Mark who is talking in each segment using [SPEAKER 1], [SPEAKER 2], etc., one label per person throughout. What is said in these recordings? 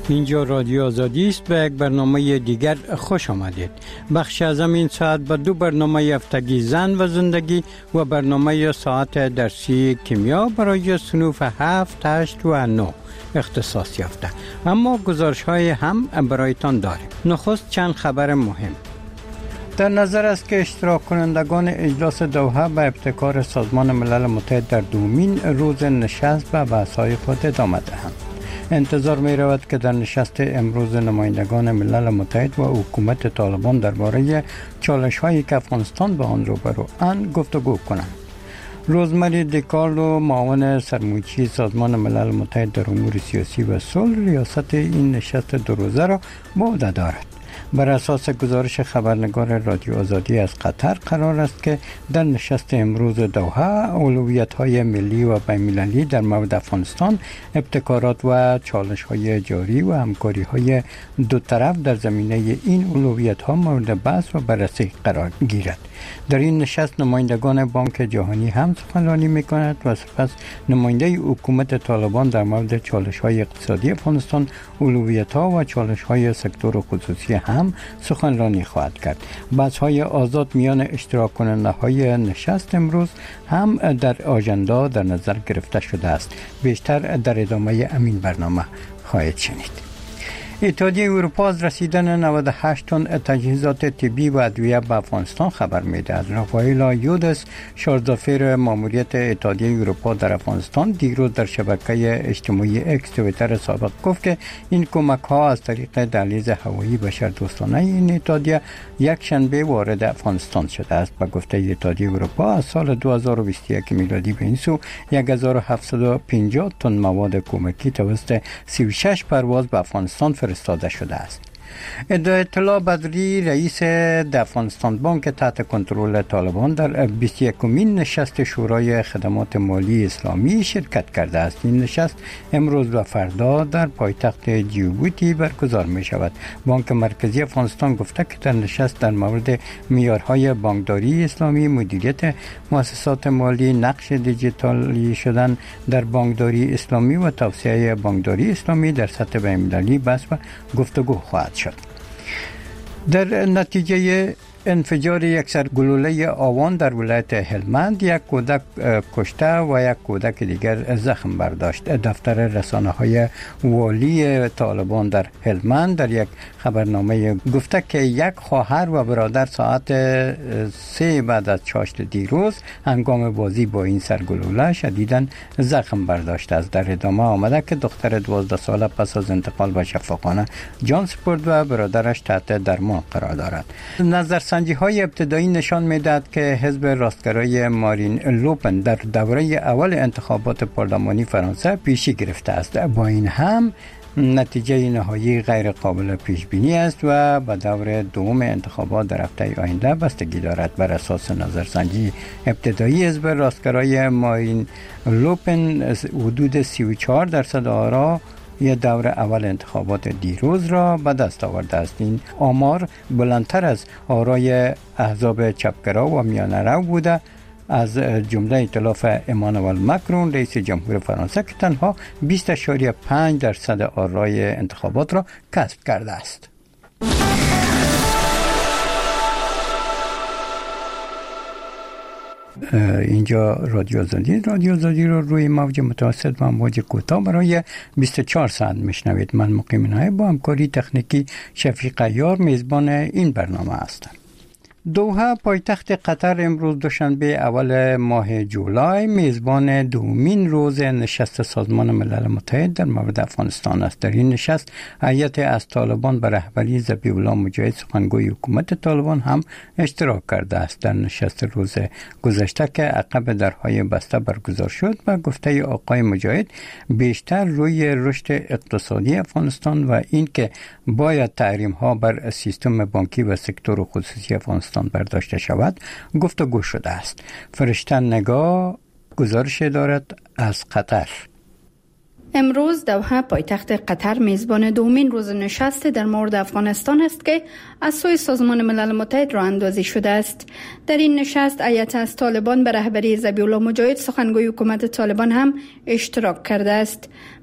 [SPEAKER 1] اینجا رادیو آزادی است. به یک برنامه دیگر خوش آمدید. بخش از این ساعت به دو برنامه هفتگی زن و زندگی و برنامه ساعت درسی کیمیا برای صنوف 7، 8 و 9 اختصاص یافته. اما گزارش های هم برایتان داریم. نخست چند خبر مهم. در نظر است که اشتراک کنندگان اجلاس دوحه به ابتکار سازمان ملل متحد در دومین روز نشست به بحث‌های خود ادامه دهند. انتظار می رود که در نشست امروز نمایندگان ملل متحد و حکومت طالبان درباره چالش‌هایی که افغانستان به آن روبروند گفتگو کنند. روزمری دیکارلو، معاون سرموچی سازمان ملل متحد در امور سیاسی و صلح، ریاست این نشست دو روزه را به عهده دارد. بر اساس گزارش خبرنگار رادیو آزادی از قطر قرار است که در نشست امروز دوحه اولویت‌های ملی و بین‌المللی در مورد افغانستان، ابتکارات و چالش‌های جاری و همکاری‌های دو طرف در زمینه این اولویت‌ها مورد بحث و بررسی قرار گیرد. در این نشست نمایندگان بانک جهانی هم سخنرانی می‌کنند و سپس نماینده حکومت طالبان در مورد چالش‌های اقتصادی افغانستان، اولویت‌ها و چالش‌های سکتور خصوصی هم سخنرانی خواهد کرد. بحث‌های آزاد میان اشتراک کننده‌های نشست امروز هم در آژاندا در نظر گرفته شده است. بیشتر در ادامه همین برنامه خواهید شنید. اتحادیه اروپا از رسیدن 98 تن تجهیزات طبی و ادویه به افغانستان خبر می‌دهد. رافائیل یودس، شارژدافر ماموریت اتحادیه اروپا در افغانستان، دیروز در شبکه اجتماعی اکس توییتر سابق گفت که این کمک‌ها از طریق دهلیز هوایی بشردوستانه این اتحادیه یک شنبه وارد افغانستان شده است. به گفته اتحادیه اروپا از سال 2021 میلادی به این سو 1750 تن مواد کمکی توسط 36 پرواز به افغانستان فرستاده شده است. اطلاع بدری، رئیس افغانستان بانک تحت کنترل طالبان، در 21مین نشست شورای خدمات مالی اسلامی شرکت کرده است. این نشست امروز و فردا در پایتخت جیبوتی برگزار می شود. بانک مرکزی افغانستان گفته که در نشست در مورد معیارهای بانکداری اسلامی، مدیریت مؤسسات مالی، نقش دیجیتالی شدن در بانکداری اسلامی و توسعه بانکداری اسلامی در سطح بین‌المللی بحث و گفتگو خواهد شد. در نتیجه انفجار یک سرگلوله آوان در ولایت هلمند، یک کودک کشته و یک کودک دیگر زخم برداشت. دفتر رسانه‌های والی طالبان در هلمند در یک خبرنامه گفته که یک خواهر و برادر ساعت 3 بعد از چاشت دیروز هنگام بازی با این سرگلوله شدیداً زخم برداشته است. در ادامه آمده که دختر 12 ساله پس از انتقال به شفاخانه جان سپرد و برادرش تحت درمان قرار دارد. نظرسنجی های ابتدایی نشان می‌دهد که حزب راستگرای مارین لوپن در دوره اول انتخابات پارلمانی فرانسه پیشی گرفته است. با این هم نتیجه نهایی غیر قابل پیش بینی است و به دور دوم انتخابات در هفته آینده بستگی دارد. بر اساس نظرسنجی ابتدایی حزب راستگرای مارین لوپن حدود 34% آرا یه دور اول انتخابات دیروز را به دست آورده است. این آمار بلندتر از آرای احزاب چپگرا و میانه رو بوده، از جمله ائتلاف امانوئل مکرون رئیس جمهور فرانسه که تنها 20.5% آرای انتخابات را کسب کرده است. اینجا رادیو آزادی رو روی موج متوسط و موج کوتاه برای 24 ساعت میشنوید. من مقیم نایب با همکاری تکنیکی شفیق یار میزبان این برنامه هستم. دوحه پایتخت قطر امروز دوشنبه اول ماه جولای میزبان دومین روز نشست سازمان ملل متحد در مورد افغانستان است. در این نشست هیئت از طالبان به رهبری ذبیح الله مجاهد سخنگوی حکومت طالبان هم اشتراک کرده است. در نشست روز گذشته که عقب درهای بسته برگزار شد و گفته آقای مجاهد بیشتر روی رشد اقتصادی افغانستان و این که باید تحریم ها بر سیستم بانکی و سکتور خصوصی افغانستان برداشته شود گفتگو شده است. فرشته نگاه گزارش دارد از قطر.
[SPEAKER 2] امروز دوحه پایتخت قطر میزبان دومین روز نشست در مورد افغانستان است که از سوی سازمان ملل متحد راه اندازی شده است. در این نشست هیئت از طالبان به رهبری ذبیح الله مجاهد سخنگوی حکومت طالبان هم اشتراک کرده است.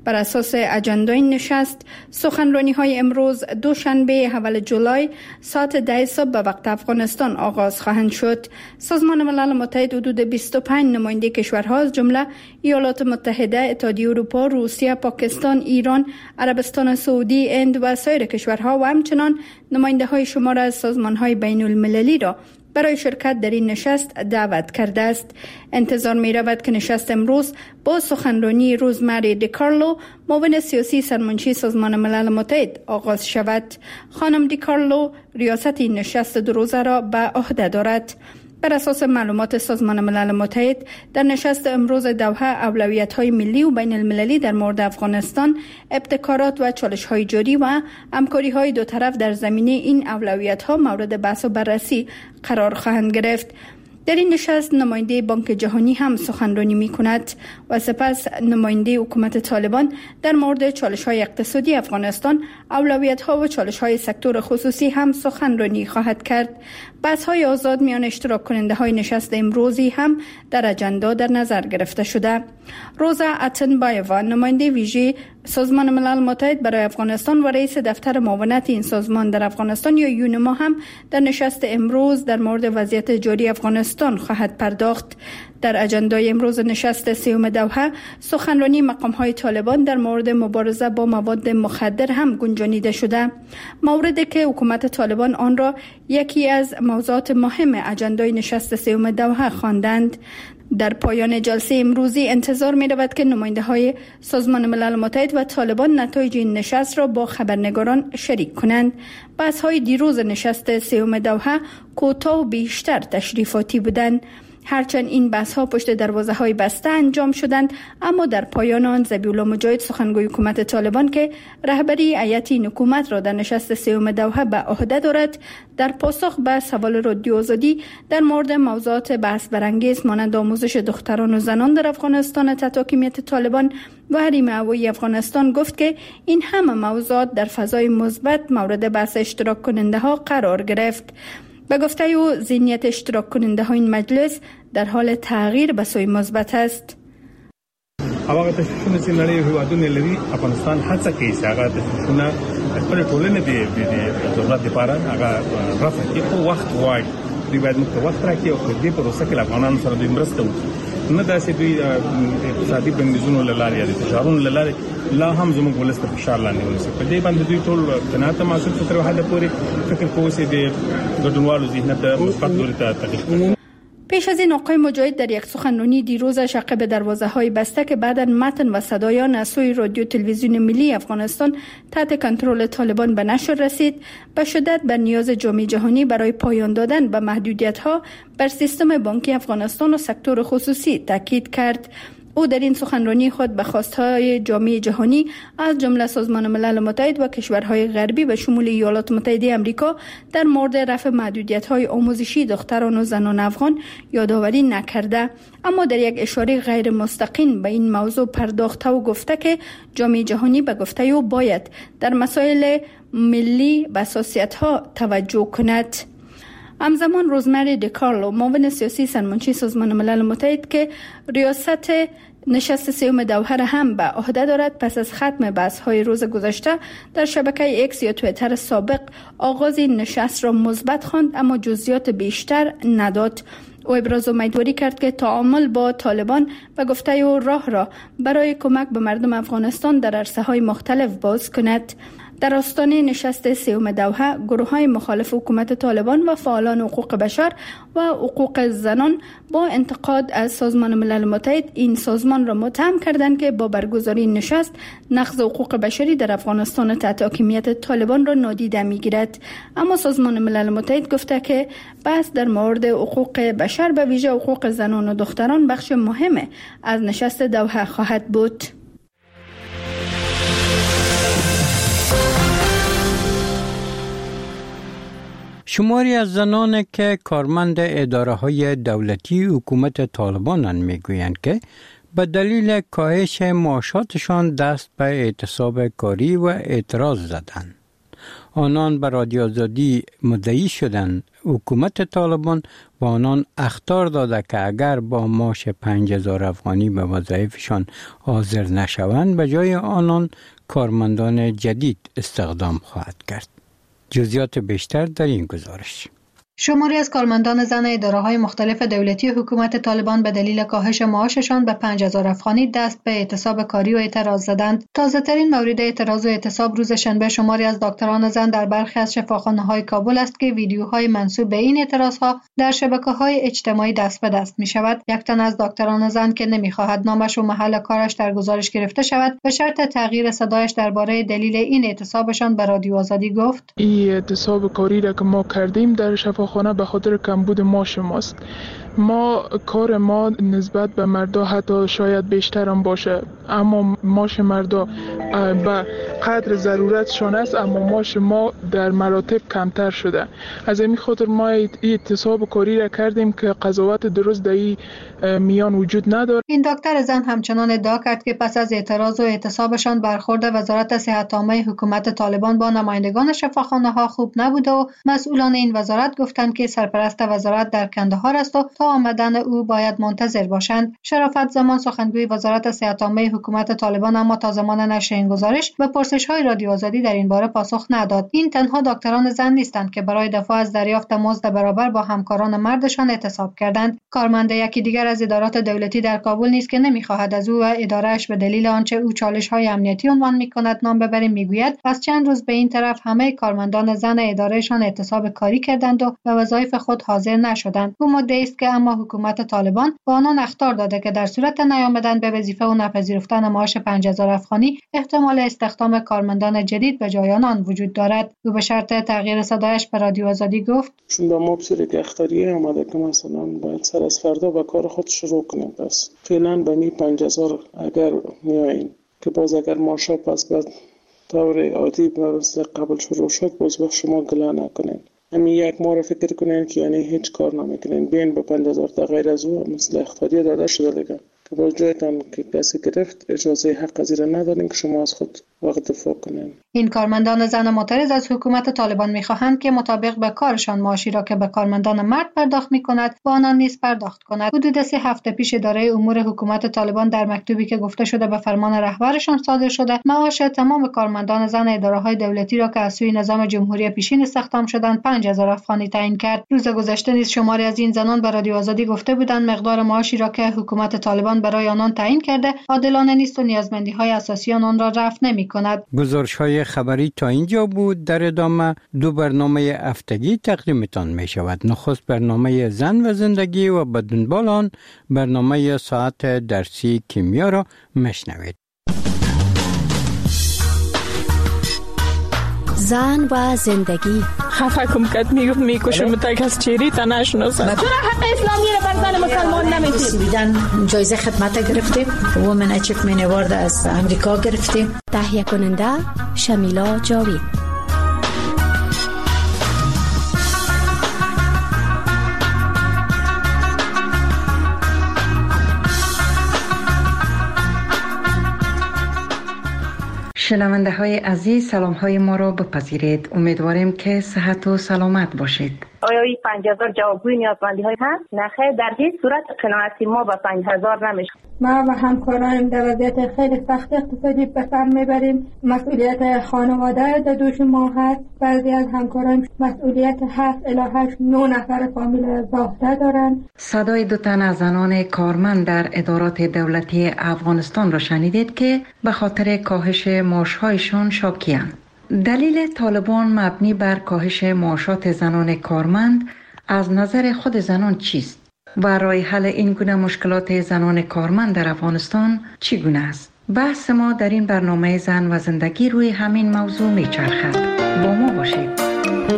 [SPEAKER 2] بر اساس اجندای نشست، سخنرانی‌های امروز دوشنبه اول جولای ساعت 10 صبح به وقت افغانستان آغاز خواهند شد. سازمان ملل متحد حدود 25 نماینده کشورها از جمله ایالات متحده، اتحادیه اروپا، روسیه، پاکستان، ایران، عربستان سعودی، هند و سایر کشورها و همچنان نماینده‌های شمار از سازمان‌های بین‌المللی را برای شرکت در این نشست دعوت کرده است. انتظار می رود که نشست امروز با سخنرانی روزمری دیکارلو، معاون سیاسی سرمنشی سازمان ملل متحد آغاز شود. خانم دیکارلو ریاست این نشست 2 روزه را به عهده دارد. بر اساس معلومات سازمان ملل متحد، در نشست امروز دوحه اولویت‌های ملی و بین المللی در مورد افغانستان، ابتکارات و چالش‌های جاری و همکاری‌های دو طرف در زمینه این اولویت‌ها مورد بحث و بررسی قرار خواهند گرفت. در این نشست نماینده بانک جهانی هم سخنرانی می کند و سپس نماینده حکومت طالبان در مورد چالش‌های اقتصادی افغانستان، اولویت‌ها و چالش‌های سکتور خصوصی هم سخنرانی خواهد کرد. بحث‌های آزاد میان اشتراک کننده‌های نشست امروزی هم در اجندا در نظر گرفته شده. روزا اتنبایووا، نماینده ویژه سازمان ملل متحد برای افغانستان و رئیس دفتر معاونت این سازمان در افغانستان یا یونما هم در نشست امروز در مورد وضعیت جاری افغانستان خواهد پرداخت. در اجندای امروز نشست 3 دوحه، سخنرانی مقام‌های طالبان در مورد مبارزه با مواد مخدر هم گنجانیده شده. موردی که حکومت طالبان آن را یکی از موضوعات مهم اجندای نشست 3 دوحه خواندند. در پایان جلسه امروزی انتظار می رود که نماینده های سازمان ملل متحد و طالبان نتایج این نشست را با خبرنگاران شریک کنند. بحث های دیروز نشست 3 دوحه کوتاه و بیشتر تشریفاتی بودند. هرچند این بحث ها پشت دروازه های بسته انجام شدند، اما در پایان آن ذبیحالله مجاهد، سخنگوی حکومت طالبان که رهبری هیئت این حکومت را در نشست 3 دوحه به عهده دارد، در پاسخ به سوال رادیو آزادی در مورد موضوعات بحث برانگیز مانند آموزش دختران و زنان در افغانستان تحت حاکمیت طالبان و حریم هوایی افغانستان گفت که این همه موضوعات در فضای مثبت مورد بحث اشتراک کننده ها قرار گرفت. به گفته او، ذهنیت اشتراک کننده های این مجلس در حال تغییر به سوی مثبت است.
[SPEAKER 3] هغه تشویشونه چې نړۍ هیوادونه لري، افغانستان هڅه کوي چې هغه تشویشونه خپل ټولنې د دولت لپاره هغه رافع کړي، خو وخت غواړي. دوی باید موږ ته وخت راکړي او په دې پروسه کې افغانانو سره دوی مرسته وکړي، نه داسې دوی اقتصادي بندیزونو له لارې یا د فشارونو له لارې لا هم زموږ ولس ته فشار لاندې ونیسي. په دې باندې دوی ټول قناعت محسوس تر حده پورې فکر کوي چې د ګډونوالو ذهنیت مثبت لوري ته تغییر کړي.
[SPEAKER 2] پیش از این آقای مجاهد در یک سخنرانی دیروزش عقب دروازه های بسته که بعداً متن و صدایان از سوی رادیو تلویزیون ملی افغانستان تحت کنترل طالبان به نشر رسید، به شدت بر نیاز جامعه جهانی برای پایان دادن به محدودیت ها بر سیستم بانکی افغانستان و سکتور خصوصی تاکید کرد. او در این سخنرانی خود به خواستهای جامعه جهانی از جمله سازمان ملل متحد و کشورهای غربی به شمول ایالات متحده آمریکا در مورد رفع محدودیت‌های آموزشی دختران و زنان افغان یادآوری نکرده، اما در یک اشاره غیر مستقیم به این موضوع پرداخته و گفته که جامعه جهانی به گفته او باید در مسائل ملی به حساسیت‌ها توجه کند. همزمان روزمری دیکارلو، معاون سیاسی سرمنشی سازمان ملل متحد که ریاست نشست 3 دوحه را هم به عهده دارد، پس از ختم بحث‌های روز گذشته در شبکه ایکس یا توییتر سابق آغاز این نشست را مثبت خواند، اما جزئیات بیشتر نداد. او ابراز امیدواری کرد که تعامل با طالبان به گفته او راه را برای کمک به مردم افغانستان در عرصه‌های مختلف باز کند. در آستانه نشست 3 دوحه، گروه‌های مخالف حکومت طالبان و فعالان حقوق بشر و حقوق زنان با انتقاد از سازمان ملل متحد این سازمان را متهم کردند که با برگزاری نشست نقض حقوق بشری در افغانستان تحت حاکمیت طالبان را نادیده می‌گیرد. اما سازمان ملل متحد گفته که بحث در مورد حقوق بشر، به ویژه حقوق زنان و دختران، بخش مهم از نشست دوحه خواهد بود.
[SPEAKER 1] شماری از زنان که کارمند اداره‌های دولتی حکومت طالبانند میگویند که به دلیل کاهش معاشاتشان دست به اعتصاب کاری و اعتراض زدند. آنان بر رادیو آزادی مدعی شدند حکومت طالبان با آنان اخطار داده که اگر با معاش 5000 افغانی به وظایفشان حاضر نشوند به جای آنان کارمندان جدید استخدام خواهد کرد. جزئیات بیشتر در این گزارش.
[SPEAKER 4] شماری از کارمندان زن اداره‌های مختلف دولتی حکومت طالبان به دلیل کاهش معاششان به 5000 افغانی دست به اعتصاب کاری و اعتراض زدند. تازه‌ترین مورد اعتراض و اعتصاب روز شنبه شماری از دکتران زن در برخی از شفاخانه‌های کابل است که ویدیوهای منسوب به این اعتراضها در شبکه‌های اجتماعی دست به دست می‌شود. یک تن از دکتران زن که نمی‌خواهد نامش و محل کارش در گزارش گرفته شود، به شرط تغییر صدایش درباره دلیل این اعتصابشان به رادیو آزادی گفت:
[SPEAKER 5] این اعتصاب کاری را که ما کردیم در خانه به خاطر کمبود معاش ماست. کار ما نسبت به مردا حتی شاید بیشتر هم باشه، اما معاش مردا به قدر ضرورتشان است، اما معاش ما در مراتب کمتر شده. از این خاطر ما اعتصاب کاری را کردیم که قضاوت درست در این میان وجود نداره.
[SPEAKER 4] این دکتر زن همچنان ادعا کرد که پس از اعتراض و اعتصابشان برخورد وزارت صحت عامه حکومت طالبان با نمایندگان شفاخانه‌ها خوب نبوده و مسئولان این وزارت گفتند که سرپرست وزارت در کندهار است و تا آمدن او باید منتظر باشند. شرافت زمان سخنگوی وزارت صحت عامه حکومت طالبان اما تا زمان نشر این گزارش به پرسش‌های رادیو آزادی در این باره پاسخ نداد. این تنها دکتران زن نیستند که برای دفاع از دریافت مزد برابر با همکاران مردشان اعتصاب کردند. کارمند یکی دیگر از ادارات دولتی در کابل نیز که نمی‌خواهد از او و اداره‌اش به دلیل آنچه او چالش‌های امنیتی عنوان می‌کند نام ببریم میگوید از چند روز به این طرف همه کارمندان زن ادارهشان اعتصاب کاری کردند و به وظایف خود حاضر نشدند. او مدعی است که اما حکومت طالبان با آنان اخطار داده که در صورت نیامدن به وظیفه و نپذیرفتن معاش 5000 افغانی احتمال استخدام کارمندان جدید به جای آنان وجود دارد. او به شرط تغییر صدایش به رادیو آزادی گفت:
[SPEAKER 5] چون به ما بسیاری که اختاریه آمده که مثلا باید سر از فردا به کار خود شروع کنیم. پس فعلا به می 5000 اگر میاییم که باز اگر معاشا پس به طور عادی مثل قبل شروع شد باز به شما گله نکنین. همین یک ماه فکر کنین که یعنی هیچ کار نمیکنین بین به 5000 تا غیر از او مثل اختاریه داده شده دیگه که باز جایتان که کسی گرفت اجازه حق از این ندارین که شما از خود وقت دفاع کنین.
[SPEAKER 4] این کارمندان زن معترض از حکومت طالبان می‌خواهند که مطابق به کارشان معاشی را که به کارمندان مرد پرداخت می‌کند و آنان نیز پرداخت کند. حدود 3 هفته پیش اداره امور حکومت طالبان در مکتوبی که گفته شده به فرمان رهبرشان صادر شده معاش تمام کارمندان زن اداره‌های دولتی را که از سوی نظام جمهوری پیشین استخدام شدند 5000 افغانی تعیین کرد. روز گذشته نیز شماری از این زنان به رادیو آزادی گفته بودند مقدار معاشی را که حکومت طالبان برای آنان تعیین کرده عادلانه نیست و نیازمندی‌های اساسی آنان را رفع نمی‌کند.
[SPEAKER 1] گزارش‌های خبری تا اینجا بود. در ادامه 2 برنامه هفتگی تقدیمتان می شود. نخست برنامه زن و زندگی و به دنبال آن برنامه ساعت درسی کیمیا را میشنوید.
[SPEAKER 6] زن و زندگی.
[SPEAKER 7] خفه کم کت میکشم تا کس چیری تا نشناسه. چرا حق اسلامی را بر زن مسلمان نمیدیم؟
[SPEAKER 8] بیدن جایزه خدمت گرفتیم. وومن اچیومنت اوارد از امریکا گرفتیم.
[SPEAKER 6] تهیه کننده شمیلا جاوید.
[SPEAKER 9] شنونده های عزیز سلام های ما را بپذیرید. امیدواریم که صحت و سلامت باشید.
[SPEAKER 10] آیا این 5000 جوابگوی نیازمندی های هست؟ نخیر، در هیچ صورت قناعتی ما با 5000 نمیشه.
[SPEAKER 11] ما و همکارایم در وضعیت خیلی سخت اقتصادی به سر میبریم. مسئولیت خانواده در دوش ما هست. بعضی از همکارایم مسئولیت 7 الی 8 9 نفر فامیل زاده دارن.
[SPEAKER 9] صدای 2 تن از زنان کارمند در ادارات دولتی افغانستان را شنیدید که به خاطر کاهش معاش‌هایشان شاکی‌اند. دلیل طالبان مبنی بر کاهش معاشات زنان کارمند از نظر خود زنان چیست و راه حل این گونه مشکلات زنان کارمند در افغانستان چگونه است؟ بحث ما در این برنامه زن و زندگی روی همین موضوع میچرخد. با ما باشید.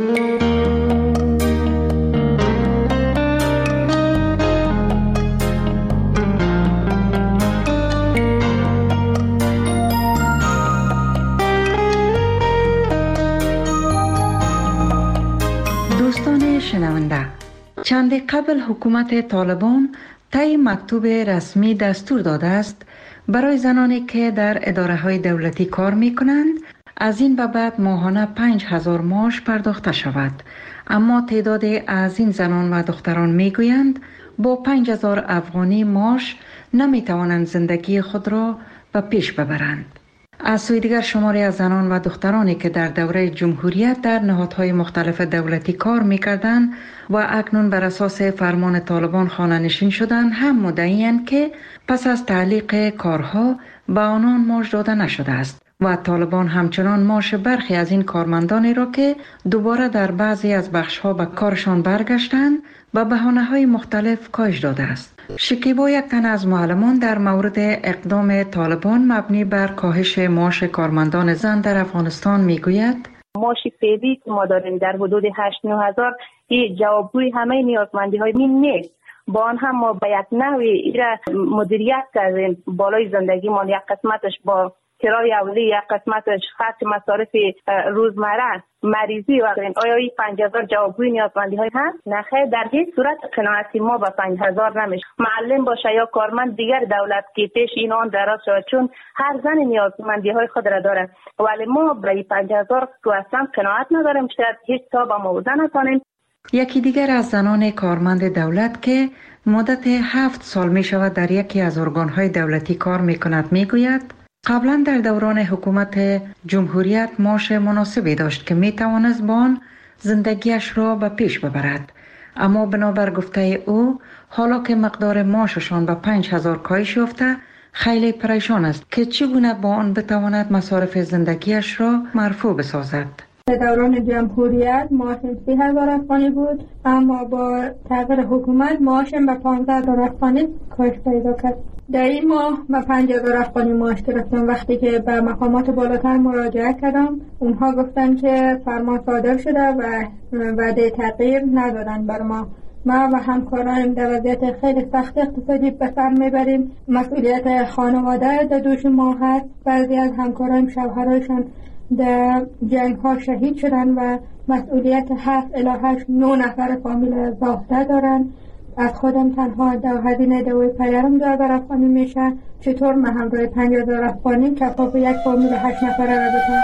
[SPEAKER 9] شنونده، چند قبل حکومت طالبان طی مکتوب رسمی دستور داده است برای زنانی که در اداره‌های دولتی کار می‌کنند از این به بعد ماهانه 5000 معاش پرداخته شود. اما تعداد از این زنان و دختران میگویند با 5000 افغانی معاش نمیتوانند زندگی خود را به پیش ببرند. از سوی دیگر شماری از زنان و دخترانی که در دوره جمهوریت در نهادهای مختلف دولتی کار میکردند و اکنون بر اساس فرمان طالبان خانه نشین شدند هم مدعی‌اند که پس از تعلیق کارها به آنان معاش داده نشده است و طالبان همچنان معاش برخی از این کارمندانی را که دوباره در بعضی از بخش‌ها به کارشان برگشتند و بهانه‌های مختلف کاهش داده است. شکیبا، یک تن از معلمان، در مورد اقدام طالبان مبنی بر کاهش معاش کارمندان زن در افغانستان میگوید:
[SPEAKER 10] معاش فعلی که ما داریم در حدود 8-9 هزار این جوابگوی همه نیازمندی‌های این نیست. با آن هم ما به یک نحوی ایرا مدیریت کردیم. بالای زندگی ما یک قسمتش با کرای اولی، یک قسمتش خرج مصارف روزمره، مریضی و غیره. آیا این 5000 جوابگوی نیازمندی های هست؟ نخیر، در هیچ صورت قناعتی ما با 5000 نمیشه. معلم باشه یا کارمند دیگر دولت که پیش این آن دراز شود، چون هر زن نیازمندی های خود را داره، ولی ما برای 5000 تو اصلا قناعت نداریم. شاید هیچ تا با موضوع نکنیم.
[SPEAKER 9] یکی دیگر از زنان کارمند دولت که مدت 7 سال می شود در یکی از ارگان‌های دولتی کار می کند میگوید: قبلا در دوران حکومت جمهوریت معاش مناسبی داشت که می توانست با آن زندگیش را به پیش ببرد، اما بنابر گفته او حالا که مقدار معاششان به 5000 کاهش یافته خیلی پریشان است که چگونه با آن بتواند مصارف زندگیش را مرفوع بسازد.
[SPEAKER 11] در دوران جمهوریت معاشم 30,000 افغانی بود، اما با تغییر حکومت معاشم به 15,000 افغانی کاهش پیدا کرد. در این ماه به 5,000 افغانی معاش گرفتم. وقتی که به مقامات بالاتر مراجعه کردم، اونها گفتن که فرمان صادر شده و وعده تغییر ندادن بر ما. ما و همکارایم در وضعیت خیلی سخت اقتصادی به سر میبریم. مسئولیت خانواده در دوش ما هست. بعضی از همکارایم شوهرایشان در جنگ ها شهید شدن و مسئولیت 7 الی 8-9 نفر فامیل زاخته دارن. از خودم تنها هزینه دوای پدرم 2,000 افغانی میشه. چطور من همراه 5,000 افغانی کفاف یک فامیل 8 نفره را بکنم؟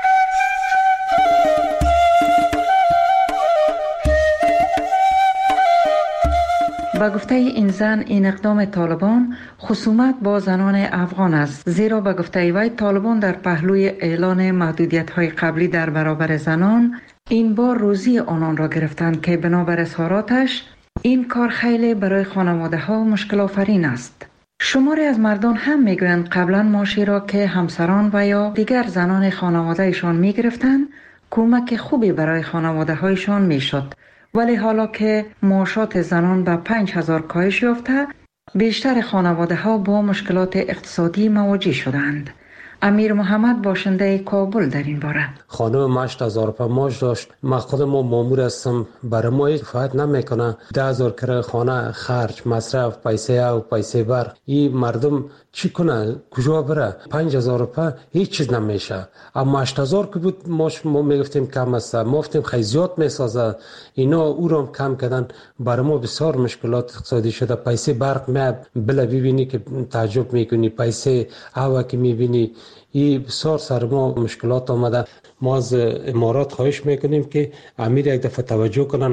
[SPEAKER 9] با گفته این زن، این اقدام طالبان خصومت با زنان افغان است، زیرا با گفته وی طالبان در پهلوی اعلان محدودیت‌های قبلی در برابر زنان این بار روزی آنان را گرفتند که بنابر اظهاراتش این کار خیلی برای خانواده ها مشکل آفرین است. شماری از مردان هم میگویند قبلا معاشی را که همسران و یا دیگر زنان خانواده ایشان میگرفتند کمک خوبی برای خانواده هایشان میشد، ولی حالا که معاشات زنان به 5,000 کاهش یافته، بیشتر خانواده ها با مشکلات اقتصادی مواجه شدند. امیر محمد باشنده کابل در این باره:
[SPEAKER 12] خانم 8,000 معاش داشت. من خودم مامور هستم، برای ما هیچ فایده نمیکنه. 10,000 کرایه خانه، خرج، مصرف، پیسه او، پیسه برق. این مردم چی کنه؟ کجا بره؟ 5,000 هیچ چیز نمیشه. اما 8,000 که بود ماش ما میگفتیم کم است، ما گفتیم خیلی زیاد میسازه. اینا او رو کم کردن. برای ما بسیار مشکلات اقتصادی شده. پیسه برق بله ببینی که تعجب میکنی، پیسه هوا که میبینی، این بسیار سر ما مشکلات آمده. ما از امارات خواهش میکنیم که امیر یک دفعه توجه کنن،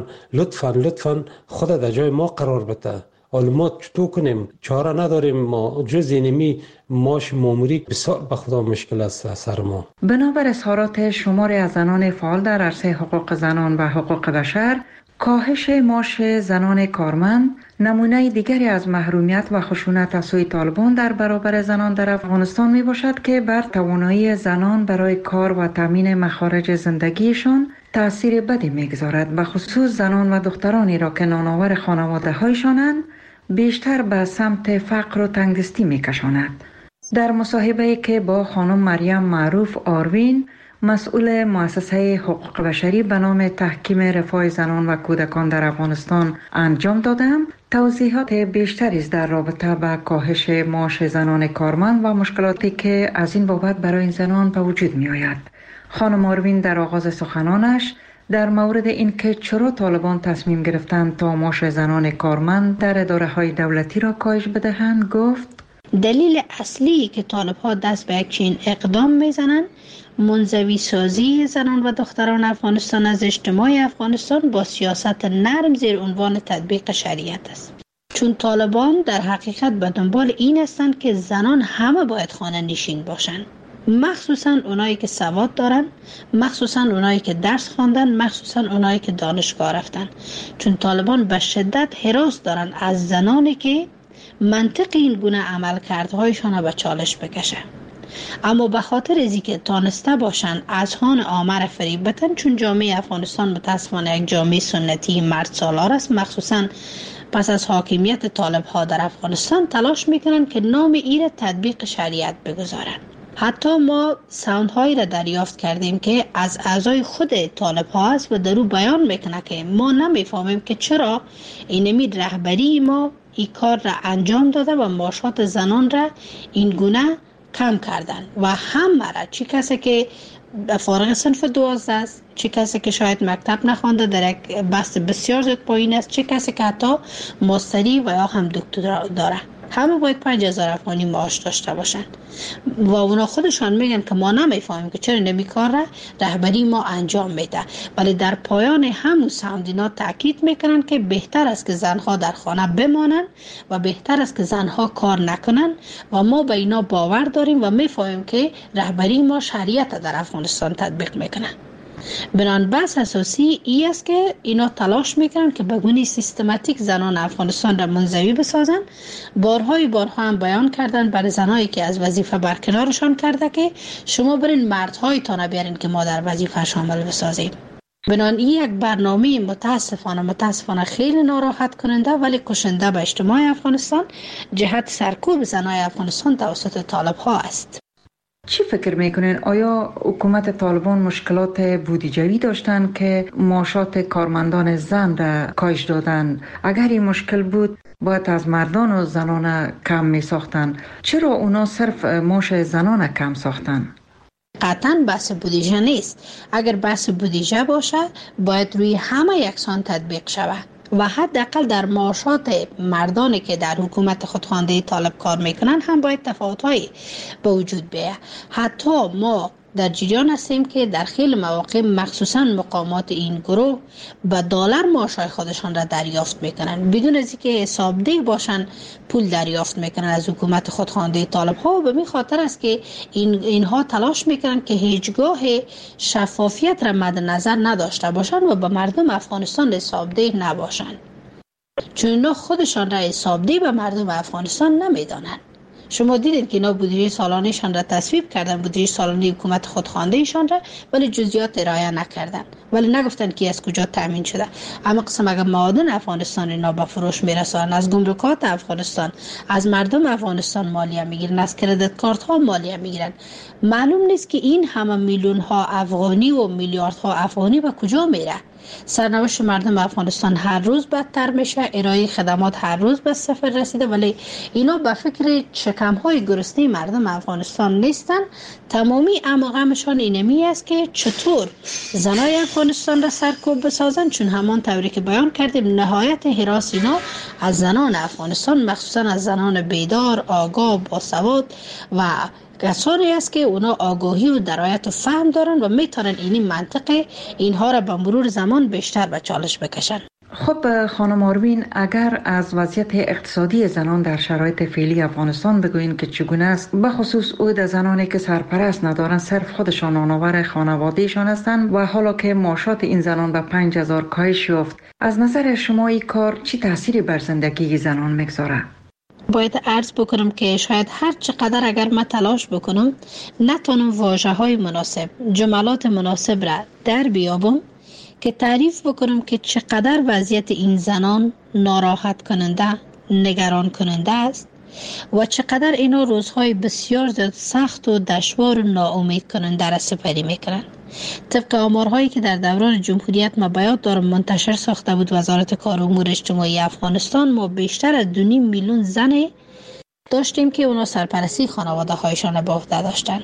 [SPEAKER 12] لطفاً خود در جای ما قرار بده. حالا ما چطور کنیم؟ چاره نداریم. ما جز اینمی ماش ماموری بسیار به خدا مشکل است سر ما.
[SPEAKER 9] بنابر اظهارات شماری از زنان فعال در عرصه حقوق زنان و حقوق بشر، کاهش معاش زنان کارمند نمونه دیگری از محرومیت و خشونت از سوی طالبان در برابر زنان در افغانستان می باشد که بر توانایی زنان برای کار و تامین مخارج زندگیشان تأثیر بدی میگذارد. به خصوص زنان و دخترانی را که نانآور خانواده هایشانند بیشتر به سمت فقر و تنگدستی میکشاند. در مصاحبه‌ای که با خانم مریم معروف آروین، مسئول مؤسسه حقوق بشری به نام تحکیم رفاه زنان و کودکان در افغانستان انجام دادم، توضیحات بیشتری در رابطه با کاهش معاش زنان کارمند و مشکلاتی که از این بابت برای این زنان به وجود می آید. خانم آروین در آغاز سخنانش در مورد اینکه چرا طالبان تصمیم گرفتند تا معاش زنان کارمند در اداره‌های دولتی را کاهش بدهند گفت:
[SPEAKER 13] دلیل اصلی که طالب ها دست به یک چین اقدام میزنن منزوی سازی زنان و دختران افغانستان از اجتماع افغانستان با سیاست نرم زیر عنوان تطبیق شریعت است. چون طالبان در حقیقت به دنبال این هستند که زنان همه باید خانه نشین باشند، مخصوصا اونایی که سواد دارن، مخصوصا اونایی که درس خواندن، مخصوصا اونایی که دانشگاه رفتن. چون طالبان به شدت هراس دارن از زنانی که منطق این گونه عملکردهایشان به چالش بکشه. اما به خاطر ازی که تانسته باشن از هان آمر فریب بتن، چون جامعه افغانستان متاسفانه یک جامعه سنتی مرد سالار است، مخصوصا پس از حاکمیت طالب ها در افغانستان تلاش میکنن که نام ایره تطبیق شریعت بگذارن. حتی ما ساوندهایی را دریافت کردیم که از اعضای خود طالب ها است و در او بیان میکنه که ما نمیفهمیم که چرا اینمی رهبری ما این کار را انجام داده و معاشات زنان را این گونه کم کردن و همه را، چه کسی که فارغ صنف 12 است، چه کسی که شاید مکتب نخوانده در یک بست بسیار زیاد پایین است، چه کسی که حتی ماستری و یا هم دکترا داره، همه باید 5000 افغانی معاش داشته باشند و اونا خودشان میگن که ما نمیفهمیم که چرا نمی کار را رهبری ما انجام میده. ولی در پایان همون ساوندینا تاکید میکنن که بهتر است که زنها در خانه بمانند و بهتر است که زنها کار نکنن و ما به اینا باور داریم و میفهمیم که رهبری ما شریعت در افغانستان تطبیق میکنه. بنان بحث اساسی ای است که اینا تلاش میکنن که به گونه سیستماتیک زنان افغانستان را منزوی بسازن. بارها هم بیان کردن برای زنایی که از وظیفه برکنارشان کرده که شما برین مردهای تا بیارین که ما در وظیفه شامل بسازیم. بنان این یک برنامه متاسفانه خیلی ناراحت کننده ولی کشنده به اجتماع افغانستان جهت سرکوب زنای افغانستان توسط طالب ها است.
[SPEAKER 9] چی فکر میکنین؟ آیا حکومت طالبان مشکلات بودجه‌ای داشتن که معاشات کارمندان زن را کاهش دادن؟ اگر این مشکل بود باید از مردان و زنان کم می ساختن. چرا اونا صرف معاش زنان کم ساختن؟
[SPEAKER 13] قطعاً بحث بودجه نیست. اگر بحث بودجه باشه باید روی همه یکسان تطبیق شود و حداقل در معاشات مردانی که در حکومت خودخوانده طالب کار میکنن هم باید تفاوت‌هایی به وجود بیاید. حتی ما در جریان هستیم که در خیلی مواقع مخصوصا مقامات این گروه به دلار معاشای خودشان را دریافت میکنن بدون از اینکه حسابدهی باشن، پول دریافت میکنن از حکومت خودخوانده طالب ها و به این خاطر است که اینها تلاش میکنن که هیچگاه شفافیت را مد نظر نداشته باشن و به مردم افغانستان حسابده نباشن، چون اینا خودشان را حسابده به مردم افغانستان نمیدانن. شما دیدید که اینا بودجه سالانه‌شان را تصویب کردن، بودجه سالانه حکومت خودخوانده‌شان را، ولی جزئیات ارائه نکردن، ولی نگفتن که از کجا تامین شده. اما قسم اگر معادن افغانستان اینا به فروش میرسونن، از گمرکات افغانستان، از مردم افغانستان مالیه میگیرن، از کردیت کارت ها مالیه میگیرن، معلوم نیست که این همه میلیون ها افغانی و میلیاردها افغانی به کجا میره. سرنوشت مردم افغانستان هر روز بدتر میشه، ارائه خدمات هر روز به صفر رسیده، ولی اینا به فکر شکم‌های گرسنه مردم افغانستان نیستن. تمامی غمشان اینمی است که چطور زنای افغانستان را سرکوب بسازن، چون همان طوری که بیان کردیم نهایت هراس اینا از زنان افغانستان، مخصوصا از زنان بیدار، آگاه، باسواد و کسانی است که اونا آگاهی و درایت و فهم دارن و میتونن اینی منطق اینها را به مرور زمان بیشتر به چالش بکشن.
[SPEAKER 9] خب خانم آروین، اگر از وضعیت اقتصادی زنان در شرایط فعلی افغانستان بگوین که چگونه است، به خصوص عود زنانی که سرپرست ندارن، صرف خودشان آنآور خانوادهشان هستند و حالا که معاشات این زنان به 5000 کاهش یافت، از نظر شما این کار چی تأثیری بر زندگی زنان میگذاره؟
[SPEAKER 13] باید عرض بکنم که شاید هر چقدر اگر من تلاش بکنم نتونم واژه های مناسب، جملات مناسب را در بیابم که تعریف بکنم که چقدر وضعیت این زنان ناراحت کننده، نگران کننده است و چقدر اینا روزهای بسیار زیاد سخت و دشوار و ناامید کننده را سپری میکنن. طبق آمارهایی که در دوران جمهوریت ما بیاد دارم منتشر ساخته بود وزارت کار و امور اجتماعی افغانستان، ما بیشتر از 2.5 میلیون زن داشتیم که اونا سرپرستی خانواده هایشان به عهده داشتن.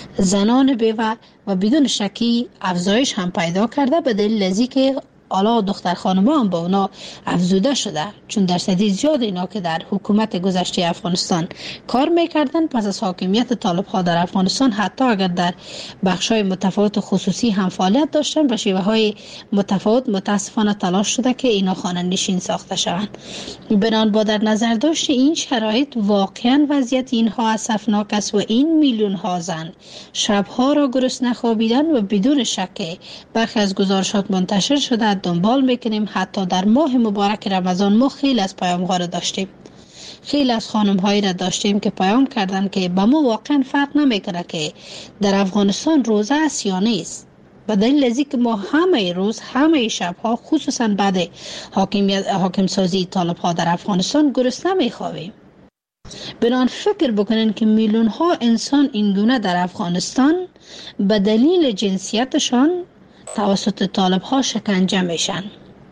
[SPEAKER 13] زنان بیوه و بدون شکی افزایش هم پیدا کرده به دلیل ازی که حالا دختر خانما هم به اونا افزوده شده. چون درصدی زیاد اینا که در حکومت گذشته افغانستان کار میکردن، پس از حاکمیت طالب ها در افغانستان حتی اگر در بخش‌های متفاوت خصوصی هم فعالیت داشتن، به شیوه‌های متفاوت متاسفانه تلاش شده که اینا خانه نشین ساخته شوند. بنابراین با در نظر داشت این شرایط واقعا وضعیت اینها اسفناک است و این میلیون ها زن شبها را گرسنه خوابیدن و بدون شک برخی از گزارشات منتشر شده دنبال میکنیم. حتی در ماه مبارک رمضان ما خیلی از پیام‌ها را داشتیم، خیلی از خانم‌هایی را داشتیم که پیام کردن که به ما واقعا فرق نمیکنه که در افغانستان روزه است یا نیست، به دلیل از اینکه ما همه روز همه شب‌ها خصوصا بعد حاکم سازی طالب‌ها در افغانستان گرسنه می‌خوابیم. بنان فکر بکنن که میلیون ها انسان اینگونه در افغانستان به دلیل جنسیتشان توسط طالب ها شکنجه میشن.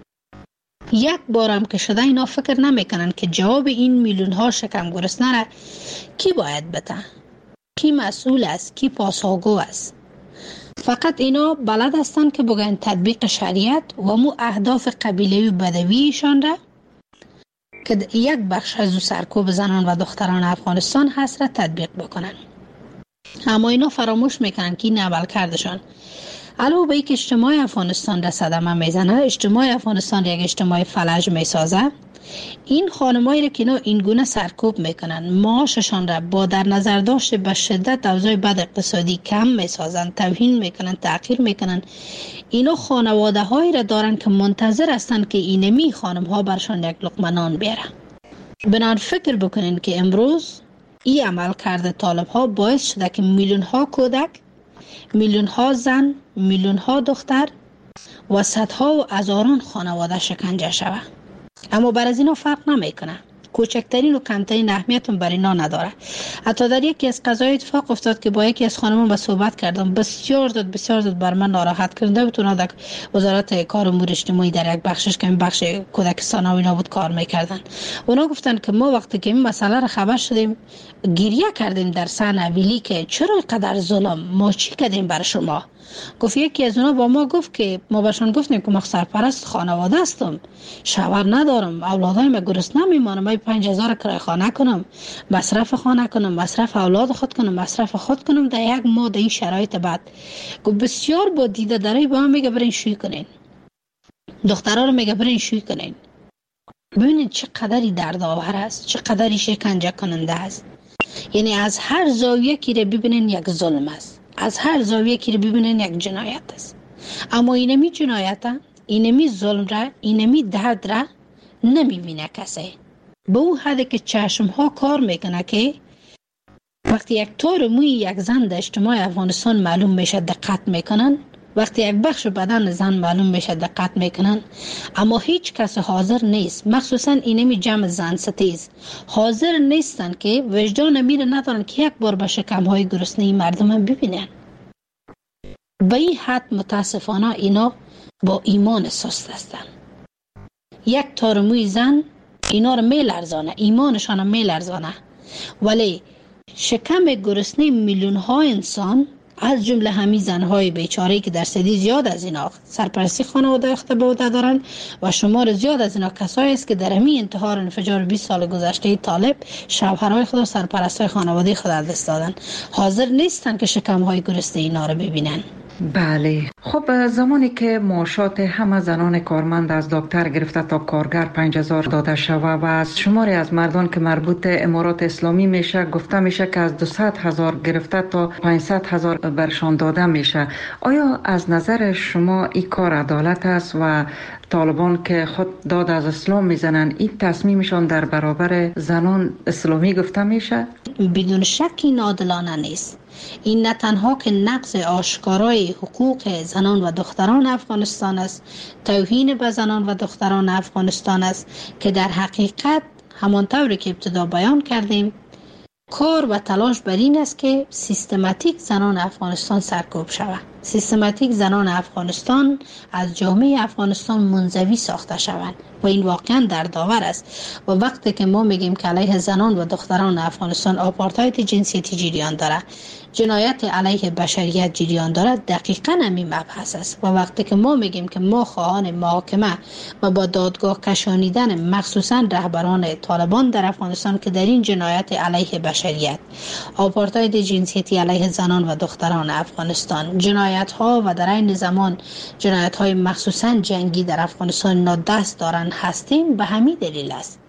[SPEAKER 13] یک بارم که شده اینا فکر نمیکنن که جواب این میلیون ها شکم گرسنه را کی باید بده، کی مسئول است، کی پاسخگو است. فقط اینا بلد هستن که بگن تطبیق شریعت و مو اهداف قبیله‌ای و بدویشان را که یک بخش از سرکوب زنان و دختران افغانستان هست را تطبیق بکنن. اما اینا فراموش میکنن که این عمل کردشان علاوه بر اینکه اجتماع افغانستان را صدمه میزنه، اجتماع افغانستان یک اجتماع فلج میسازه. این خانمایی را که اینا این گونه سرکوب میکنن، معاششان را با در نظر داشته به شدت اوضاع بد اقتصادی کم میسازن، توهین میکنن، تحقیر میکنن. اینا خانواده هایی را دارن که منتظر هستن که اینمی خانم ها برشان یک لقمه نان بیارن. بنابراین فکر بکنین که امروز این عمل کرده طالب ها باعث شده که میلیون ها کودک، میلیون ها زن، میلیون ها دختر و صدها و هزاران خانواده شکنجه شود. اما بر از اینا فرق نمیکنه، کوچکترین و کمترین اهمیت بر اینا نداره. حتی در یکی از قضایا اتفاق افتاد که با یکی از خانمان با صحبت کردم، بسیار زود بر من ناراحت کرده بود. اونا در وزارت کار امور اجتماعی در یک بخشش که این بخش کودکستان ها اینا بود کار میکردن. اونا گفتن که ما وقتی که این مسئله را خبر شدیم گریه کردیم در صحن اویلی که چرا اینقدر ظلم، ما چی کردیم بر شما. گفت یکی از اونا با ما گفت که ما برشان گفتیم که ما سرپرست خانواده هستم، شوهر ندارم، اولادای ما گرسنه میمانم، من 5000 کرایه خانه کنم، مصرف خانه کنم، مصرف اولاد خود کنم، مصرف خود کنم در یک ماه در این شرایط بد. گفت بسیار با دیده داری با هم میگه برین شوی کنین، دخترها رو میگه برین شوی کنین. ببینید چقدری دردآور است، چقدری شکنجه کننده است. یعنی از هر زاویه که ببینین یک ظلم است، از هر زاویه که ببینین یک جنایت است. اما اینمی جنایت، اینمی ظلم را، اینمی درد را نمیبینه کسی. به اون حدی که چشم ها کار میکنه که وقتی یک طور موی یک زن در اجتماع افغانستان معلوم میشه دقت میکنن، وقتی یک بخش بدن زن معلوم میشه دقت میکنن، اما هیچ کس حاضر نیست، مخصوصا اینمی جمع زن ستیز حاضر نیستن که وجدان میره ندارن که یک بار به شکم های گرسنه مردم ببینن. به این حد متاسفانه اینا با ایمان سست هستن. یک تارموی زن اینا رو میلرزانه، ایمانشان رو میلرزانه، ولی شکم گرسنه میلیون ها انسان از جمله همین زنهای بیچاره که درصدی زیاد از اینا سرپرستی خانواده بوده دارن و شمار زیاد از اینا کسایی است که در همین انتحار انفجار 20 سال گذشته طالب شوهرای خود و سرپرستای خانواده خود از دست دادن، حاضر نیستن که شکم‌های گرسنه اینا رو ببینن.
[SPEAKER 9] بله، خب زمانی که معاشات همه زنان کارمند از دکتر گرفته تا کارگر 5000 داده شوه و از شماری از مردان که مربوط امارات اسلامی میشه گفته میشه که از 200,000 گرفته تا 500,000 برشان داده میشه، آیا از نظر شما این کار عدالت است و طالبان که خود داد از اسلام میزنن این تصمیمشان در برابر زنان اسلامی گفته میشه؟
[SPEAKER 13] بدون شکی عادلانه نیست. این نه تنها که نقض آشکارای حقوق زنان و دختران افغانستان است، توهین به زنان و دختران افغانستان است که در حقیقت همانطوری که ابتدا بیان کردیم کار و تلاش بر این است که سیستماتیک زنان افغانستان سرکوب شود. سیستماتیک زنان افغانستان از جامعه افغانستان منزوی ساخته شوند و این واقعا در داور است. و وقتی که ما میگیم که علیه زنان و دختران افغانستان آپارتاید جنسیتی جریان داره، جنایت علیه بشریت جریان دارد، دقیقاً همین مبحث است. و وقتی که ما میگیم که ما خواهان محاکمه و با دادگاه کشانیدن مخصوصاً رهبران طالبان در افغانستان که در این جنایت علیه بشریت، آپارتاید جنسیتی علیه زنان و دختران افغانستان، جنایت ها و در این زمان جنایت های مخصوصاً جنگی در افغانستان نادست دارن هستیم، به همین دلیل است.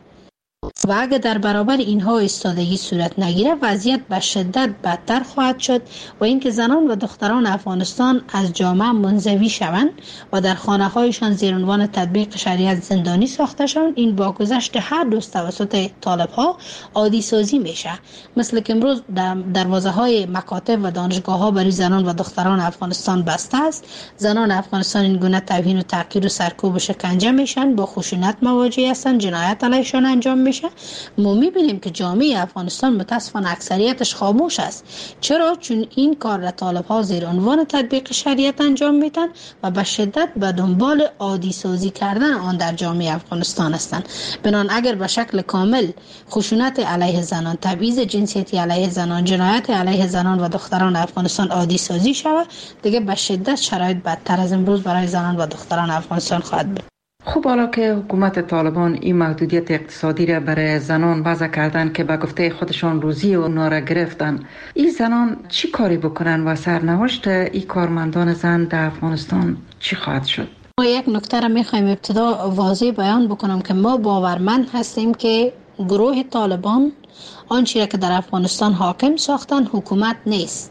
[SPEAKER 13] و اگر در برابر اینها ایستادگی صورت نگیره، وضعیت به شدت بدتر خواهد شد و اینکه زنان و دختران افغانستان از جامعه منزوی شوند و در خانه هایشان زیر عنوان تطبیق شریعت زندانی ساخته شوند، این با گذشت هر دوست توسط طالب ها عادی سازی میشه. مثل که امروز دروازه های مکاتب و دانشگاه ها برای زنان و دختران افغانستان بسته است، زنان افغانستان این گونه توهین و تحقیر و سرکوب و شکنجه میشن، با خشونت مواجه هستند، جنایت علیهشان انجام میشه. ما میبینیم که جامعه افغانستان متاسفانه اکثریتش خاموش است. چرا؟ چون این کار را طالب ها زیر عنوان تطبیق شریعت انجام میدن و به شدت به دنبال عادی سازی کردن آن در جامعه افغانستان هستند. بنابراین اگر به شکل کامل خشونت علیه زنان، تبعیض جنسیتی علیه زنان، جنایت علیه زنان و دختران افغانستان عادی سازی شود، دیگه به شدت شرایط بدتر از امروز برای زنان و دختران افغانستان خواهد بود.
[SPEAKER 9] خب حالا که حکومت طالبان این محدودیت اقتصادی را برای زنان وضع کردن که به گفته خودشان روزی اونا را گرفتن، این زنان چی کاری بکنن و سرنوشت این کارمندان زن در افغانستان چی خواهد شد؟
[SPEAKER 13] ما یک نکته را میخوایم ابتدا واضح بیان بکنم که ما باورمند هستیم که گروه طالبان آنچه که در افغانستان حاکم ساختن حکومت نیست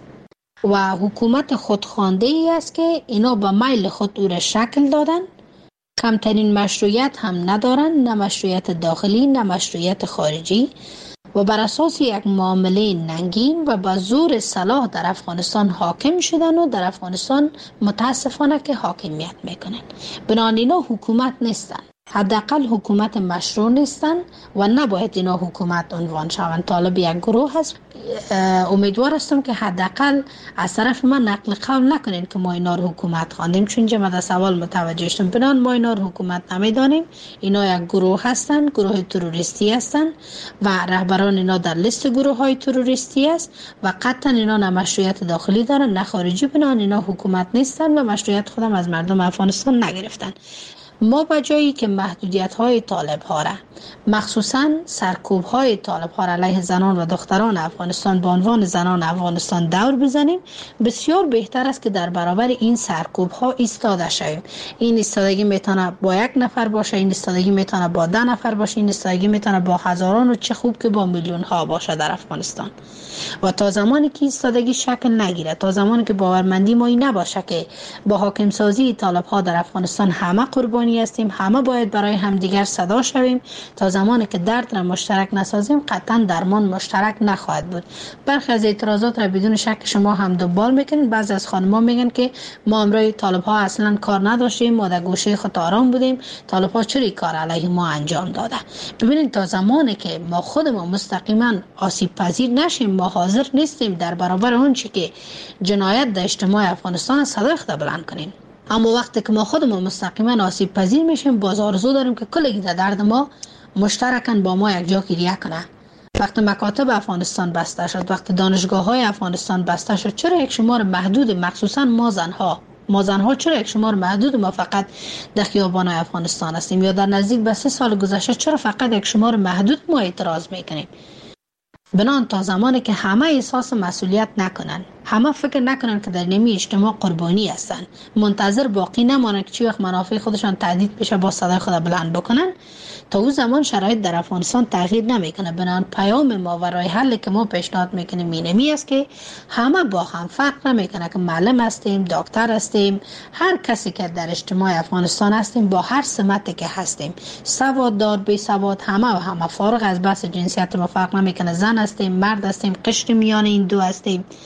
[SPEAKER 13] و حکومت خودخوانده ای است که اینا به میل خود او را شکل دادن. کمترین مشروعیت هم ندارن، نه مشروعیت داخلی نه مشروعیت خارجی، و بر اساس یک معامله ننگین و با زور سلاح در افغانستان حاکم شدن و در افغانستان متاسفانه که حاکمیت میکنن. بنابراین اینا حکومت نیستن، حداقل حکومت مشروع نیستن و نباید اینا حکومت عنوان شوند. طالب یک گروه هست. امیدوار هستم که حداقل از طرف من نقل قول نکنین که ما اینا رو حکومت خواندیم، چون جمع در سوال متوجه شدم. بنان ما اینا رو حکومت نمیدانیم. اینا یک گروه هستن، گروه تروریستی هستن و رهبران اینا در لیست گروه های تروریستی است و قطعا اینا نه مشروعیت داخلی دارن نه خارجی. بنان اینا حکومت نیستن و مشروعیت خودم از مردم افغانستان نگرفتن. ما با جایی که محدودیت های طالب ها را، مخصوصا سرکوب های طالب ها را علیه زنان و دختران افغانستان به عنوان زنان افغانستان دور بزنیم، بسیار بهتر است که در برابر این سرکوب ها ایستاده شویم. این ایستادگی میتونه با یک نفر باشه، این ایستادگی میتونه با 10 نفر باشه، این ایستادگی میتونه با هزاران و چه خوب که با میلیون ها باشه در افغانستان. و تا زمانی که ایستادگی شکل نگیره، تا زمانی که باورمندی ما این نباشه که با حاکم سازی طالب ها در افغانستان همه قربانی هستیم، همه باید برای همدیگر صدا شویم، تا زمانی که درد را مشترک نسازیم قطعا درمان مشترک نخواهد بود. برخی از اعتراضات را بدون شک شما هم دنبال میکنید. بعضی از خانم‌ها میگن که ما امروز طالب ها اصلا کار نداشتیم، ما در گوشه خود آرام بودیم، طالب ها چرا کار علیه ما انجام داده؟ ببینید تا زمانی که ما خودمون مستقیما آسیب پذیر نشیم، ما حاضر نیستیم در برابر اون چی که جنایت در اجتماع افغانستان صدای خود بلند کنیم. اما وقتی که ما خودمون مستقیما آسیب پذیر میشیم، باز آرزو داریم که کلی درد ما مشترکاً با ما یک جا گریه کنه. وقتی مکاتب افغانستان بسته شد، وقتی دانشگاه های افغانستان بسته شد، چرا یک شمار محدود، مخصوصاً ما زنها چرا یک شمار محدود ما فقط در خیابان افغانستان هستیم؟ یا در نزدیک به 3 سال گذشته چرا فقط یک شمار محدود ما اعتراض میکنیم؟ بنان تا زمانی که همه احساس مسئولیت نکنن، همه فکر نکنن که در نیمی اجتماع قربانی هستن، منتظر باقی نمانن که چی وقت منافع خودشان تهدید بشه با صدای خود بلند بکنن، تا اون زمان شرایط در افغانستان تغییر نمیکنه. بنان پیام ما و راه حلی که ما پیشنهاد میکنیم اینمی است که همه با هم فرق نمیکنه که معلم هستیم، دکتر هستیم، هر کسی که در اجتماع افغانستان هستیم، با هر سمتی که هستیم، سواددار بی سواد، همه فارغ از بحث جنسیت ما فرق نمیکنه. زن هستیم، مرد هستیم، قشر میان این دو هستیم.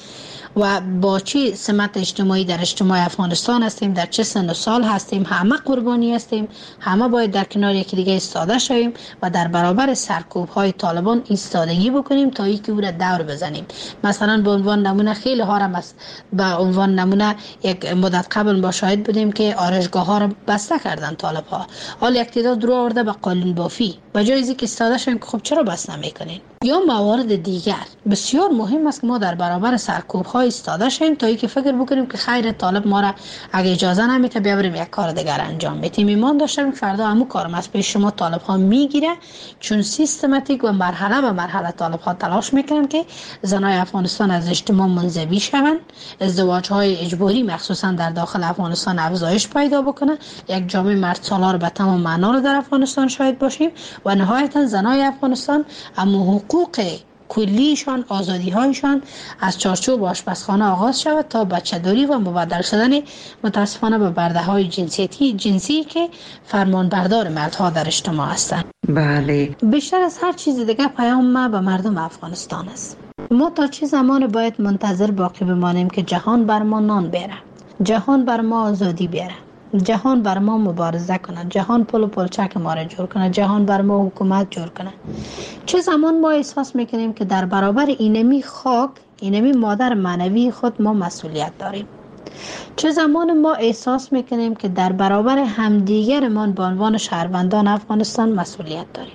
[SPEAKER 13] و با چه سمت اجتماعی در اجتماع افغانستان هستیم، در چه سن و سال هستیم، همه قربانی هستیم، همه باید در کنار یکی دیگه ایستاده شویم و در برابر سرکوب های طالبان ایستادگی بکنیم تا اینکه او را دور بزنیم. مثلا به عنوان نمونه خیلی ها را به عنوان نمونه یک مدت قبل با شاهد بودیم که آرایشگاه ها را بسته کردن طالب ها. حال یک تعداد رو آورده به قالین بافی، به جای اینکه استفاده شویم که خب چرا بس نمیکنین. یا موارد دیگر بسیار مهم است که ما در برابر سرکوب ها ایستاده شویم تا اینکه فکر بکنیم که خیر طالب ما را اگه اجازه نمیده بیا بریم یک کار دیگر انجام بدیم. ایمان داشتم فردا همون کارم از پیش شما طالب ها میگیره، چون سیستماتیک و مرحله به مرحله طالب ها تلاش میکنن که زنای افغانستان از اجتماع منزوی شوند، ازدواج های اجباری مخصوصا در داخل افغانستان افزایش پیدا بکنه، یک جامعه مرد سالار به تمام معنا رو در افغانستان شاهد باشیم و نهایتا زنای افغانستان اما حقوق کلیشان، آزادی هایشان از چارچوب آشپزخانه آغاز شود تا بچه‌داری و مبدل شدن متاسفانه به برده های جنسی که فرمان بردار مردها در اجتماع هستند.
[SPEAKER 9] بله.
[SPEAKER 13] بیشتر از هر چیز دیگه پیام ما به مردم افغانستان است. ما تا چه زمان باید منتظر باقی بمانیم که جهان بر ما نان بیاره، جهان بر ما آزادی بیاره، جهان بر ما مبارزه کنه، جهان پل و پلچک ما را جور کنه، جهان بر ما حکومت جور کنه؟ چه زمان ما احساس میکنیم که در برابر اینمی خاک، اینمی مادر معنوی خود ما مسئولیت داریم؟ چه زمان ما احساس میکنیم که در برابر همدیگرمان به عنوان شهروندان افغانستان مسئولیت داریم؟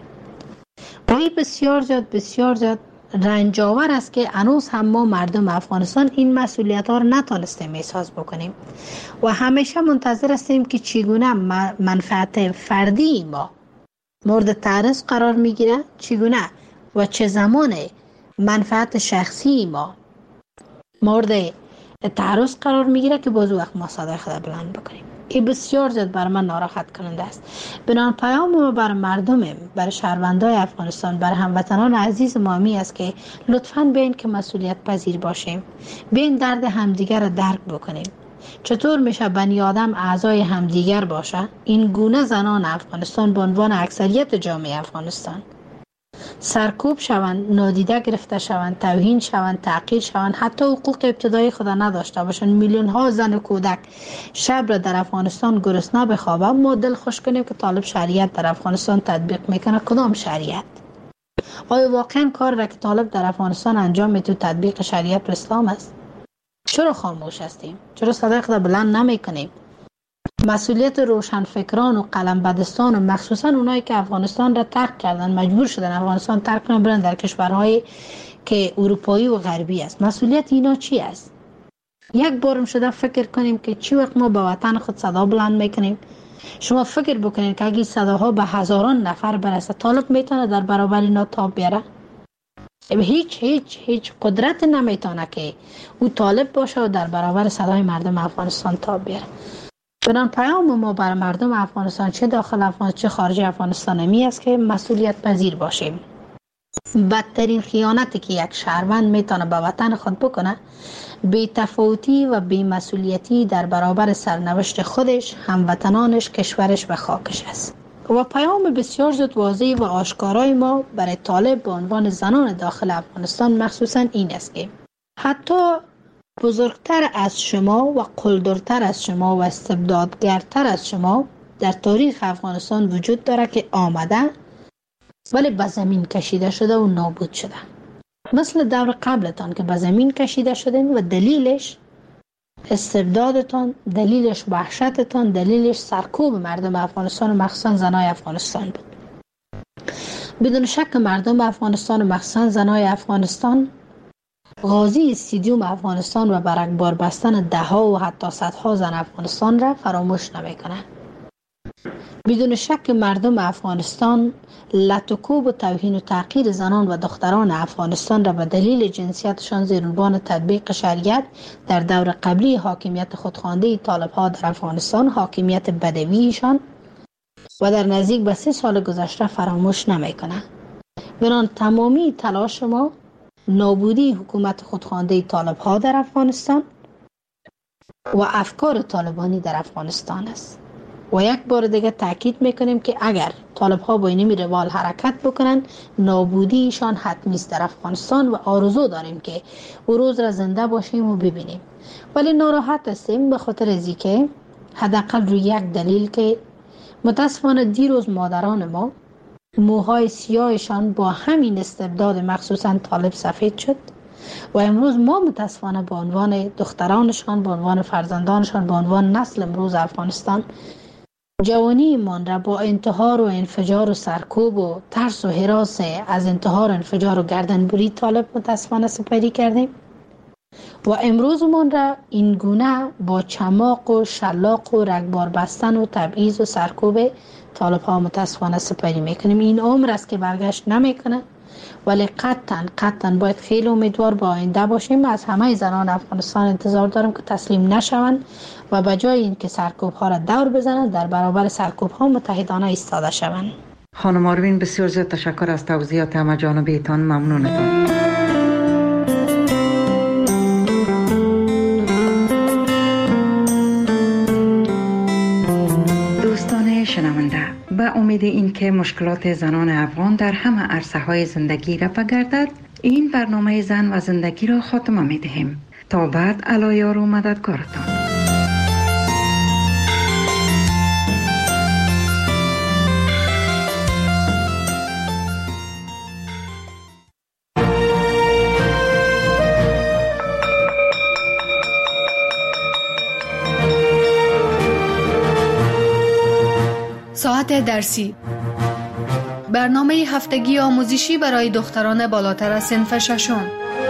[SPEAKER 13] و این بسیار زیاد رنجاور است که هنوز هم ما مردم افغانستان این مسئولیت ها رو نتونستیم احساس بکنیم و همیشه منتظر هستیم که چگونه منفعت فردی ما مورد تعرض قرار میگیره، چگونه و چه زمان منفعت شخصی ما مورد تعرض قرار میگیره که باز وقت ما صدای خود بلند بکنیم. این بسیار زیاد بر من ناراحت کننده است. بنان پیام ما بر مردم، بر شهروندان افغانستان، بر هموطنان عزیز ما می است که لطفاً بیاین که مسئولیت پذیر باشیم، بیاین درد همدیگر را درک بکنیم. چطور میشه بنی آدم اعضای همدیگر باشه؟ این گونه زنان افغانستان به عنوان اکثریت جامعه افغانستان سرکوب شوند، نادیده گرفته شوند، توهین شوند، تحقیر شوند، حتی حقوق ابتدایی خود نداشته باشند. میلیون ها زن و کودک شب را در افغانستان گرسنه بخوابه. ما دل خوش کنیم که طالب شریعت در افغانستان تطبیق میکنه. کدام شریعت؟ آیا واقعا کار را که طالب در افغانستان انجام میده تطبیق شریعت اسلام است؟ چرا خاموش هستیم؟ چرا صدای خود بلند نمیکنیم؟ مسئولیت روشنفکران و قلمبدستان و مخصوصا اونایی که افغانستان را ترک کردن، مجبور شدن افغانستان ترک کنن برن در کشورهای که اروپایی و غربی است، مسئولیت اینا چی است؟ یک بارم شده فکر کنیم که چی وقت ما به وطن خود صدا بلند میکنیم. شما فکر بکنین که اگه صداها به هزاران نفر برسه، طالب میتونه در برابر اینا تاب بیاره؟ هیچ قدرت نمیتونه که او طالب باشه و در برابر صدای مردم افغانستان تاب بیاره. بنان پیام ما بر مردم افغانستان، چه داخل افغانستان چه خارج افغانستان، می است که مسئولیت پذیر باشیم. بدترین خیانتی که یک شهروند میتونه به وطن خود بکنه، بی تفاوتی و بی مسئولیتی در برابر سرنوشت خودش، هموطنانش، کشورش و خاکش است. و پیام بسیار زود واضح و آشکارای ما برای طالب به عنوان زنان داخل افغانستان مخصوصا این است که حتی بزرگتر از شما و قلدرتر از شما و استبدادگرتر از شما در تاریخ افغانستان وجود داره که آمده ولی به زمین کشیده شده و نابود شده. مثل دور قبلتان که به زمین کشیده شدین و دلیلش استبدادتان، دلیلش وحشتتان، دلیلش سرکوب مردم افغانستان و مخصوصا زنای افغانستان بود. بدون شک مردم افغانستان و مخصوصا زنای افغانستان غازی استادیوم افغانستان و برگبار بستن دهها و حتی صدها زن افغانستان را فراموش نمی‌کنند. بدون شک مردم افغانستان لطکوب و توهین و تحقیر زنان و دختران افغانستان را به دلیل جنسیتشان زیر عنوان تطبیق شریعت در دور قبلی حاکمیت خودخوانده طالب‌ها در افغانستان، حاکمیت بدویشان و در نزدیک به 3 سال گذشته فراموش نمی‌کنند. بنان تمامی تلاش ما نابودی حکومت خودخوانده طالب‌ها در افغانستان و افکار طالبانی در افغانستان است. و یک بار دیگه تاکید میکنیم که اگر طالب ها با این روال حرکت بکنن نابودی ایشان حتمی است در افغانستان و آرزو داریم که او روز را زنده باشیم و ببینیم. ولی ناراحت هستیم به خاطر از اینکه حداقل روی یک دلیل که متاسفانه دیروز مادران ما موهای سیاهشان با همین استبداد مخصوصا طالب سفید شد و امروز ما متاسفانه به عنوان دخترانشان، به عنوان فرزندانشان، به عنوان نسل امروز افغانستان جوانی من را با انتحار و انفجار و سرکوب و ترس و هراس از انتحار و انفجار و گردنبری طالب متاسفانه سپری کردیم و امروز من را این گونه با چماق و شلاق و رگبار بستن و تبعیض و سرکوب طالب ها متاسفانه سپری میکنیم. این عمر است که برگشت نمیکنه، ولی قطعا باید خیلی امیدوار با آینده باشیم. از همه زنان افغانستان انتظار دارم که تسلیم نشوند و به جای اینکه سرکوب ها را دور بزنند در برابر سرکوب ها متحدانه ایستاده شوند.
[SPEAKER 9] خانم آروین بسیار زیاد تشکر از توضیحات همه جانبیتان. ممنونتان. شنونده، به امید این که مشکلات زنان افغان در همه عرصه‌های زندگی رفع گردد، این برنامه زن و زندگی را خاتمه می دهیم. تا بعد علایار و مددگارتان.
[SPEAKER 2] ساعت درسی، برنامه هفتگی آموزشی برای دختران بالاتر از صنف ششم.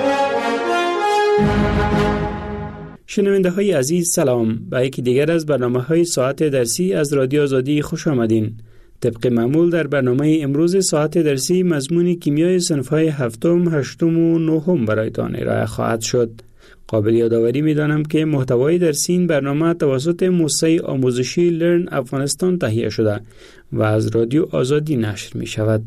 [SPEAKER 14] شنونده های عزیز سلام، به یکی دیگر از برنامه های ساعت درسی از رادیو آزادی خوش آمدین. طبق معمول در برنامه امروز ساعت درسی مضمون کیمیای صنف های هفتم، هشتم و نهم برایتان ارائه خواهد شد. قابل یادآوری می‌دانم که محتوای درسی این برنامه توسط موسسه آموزشی لرن افغانستان تهیه شده و از رادیو آزادی نشر می‌شود.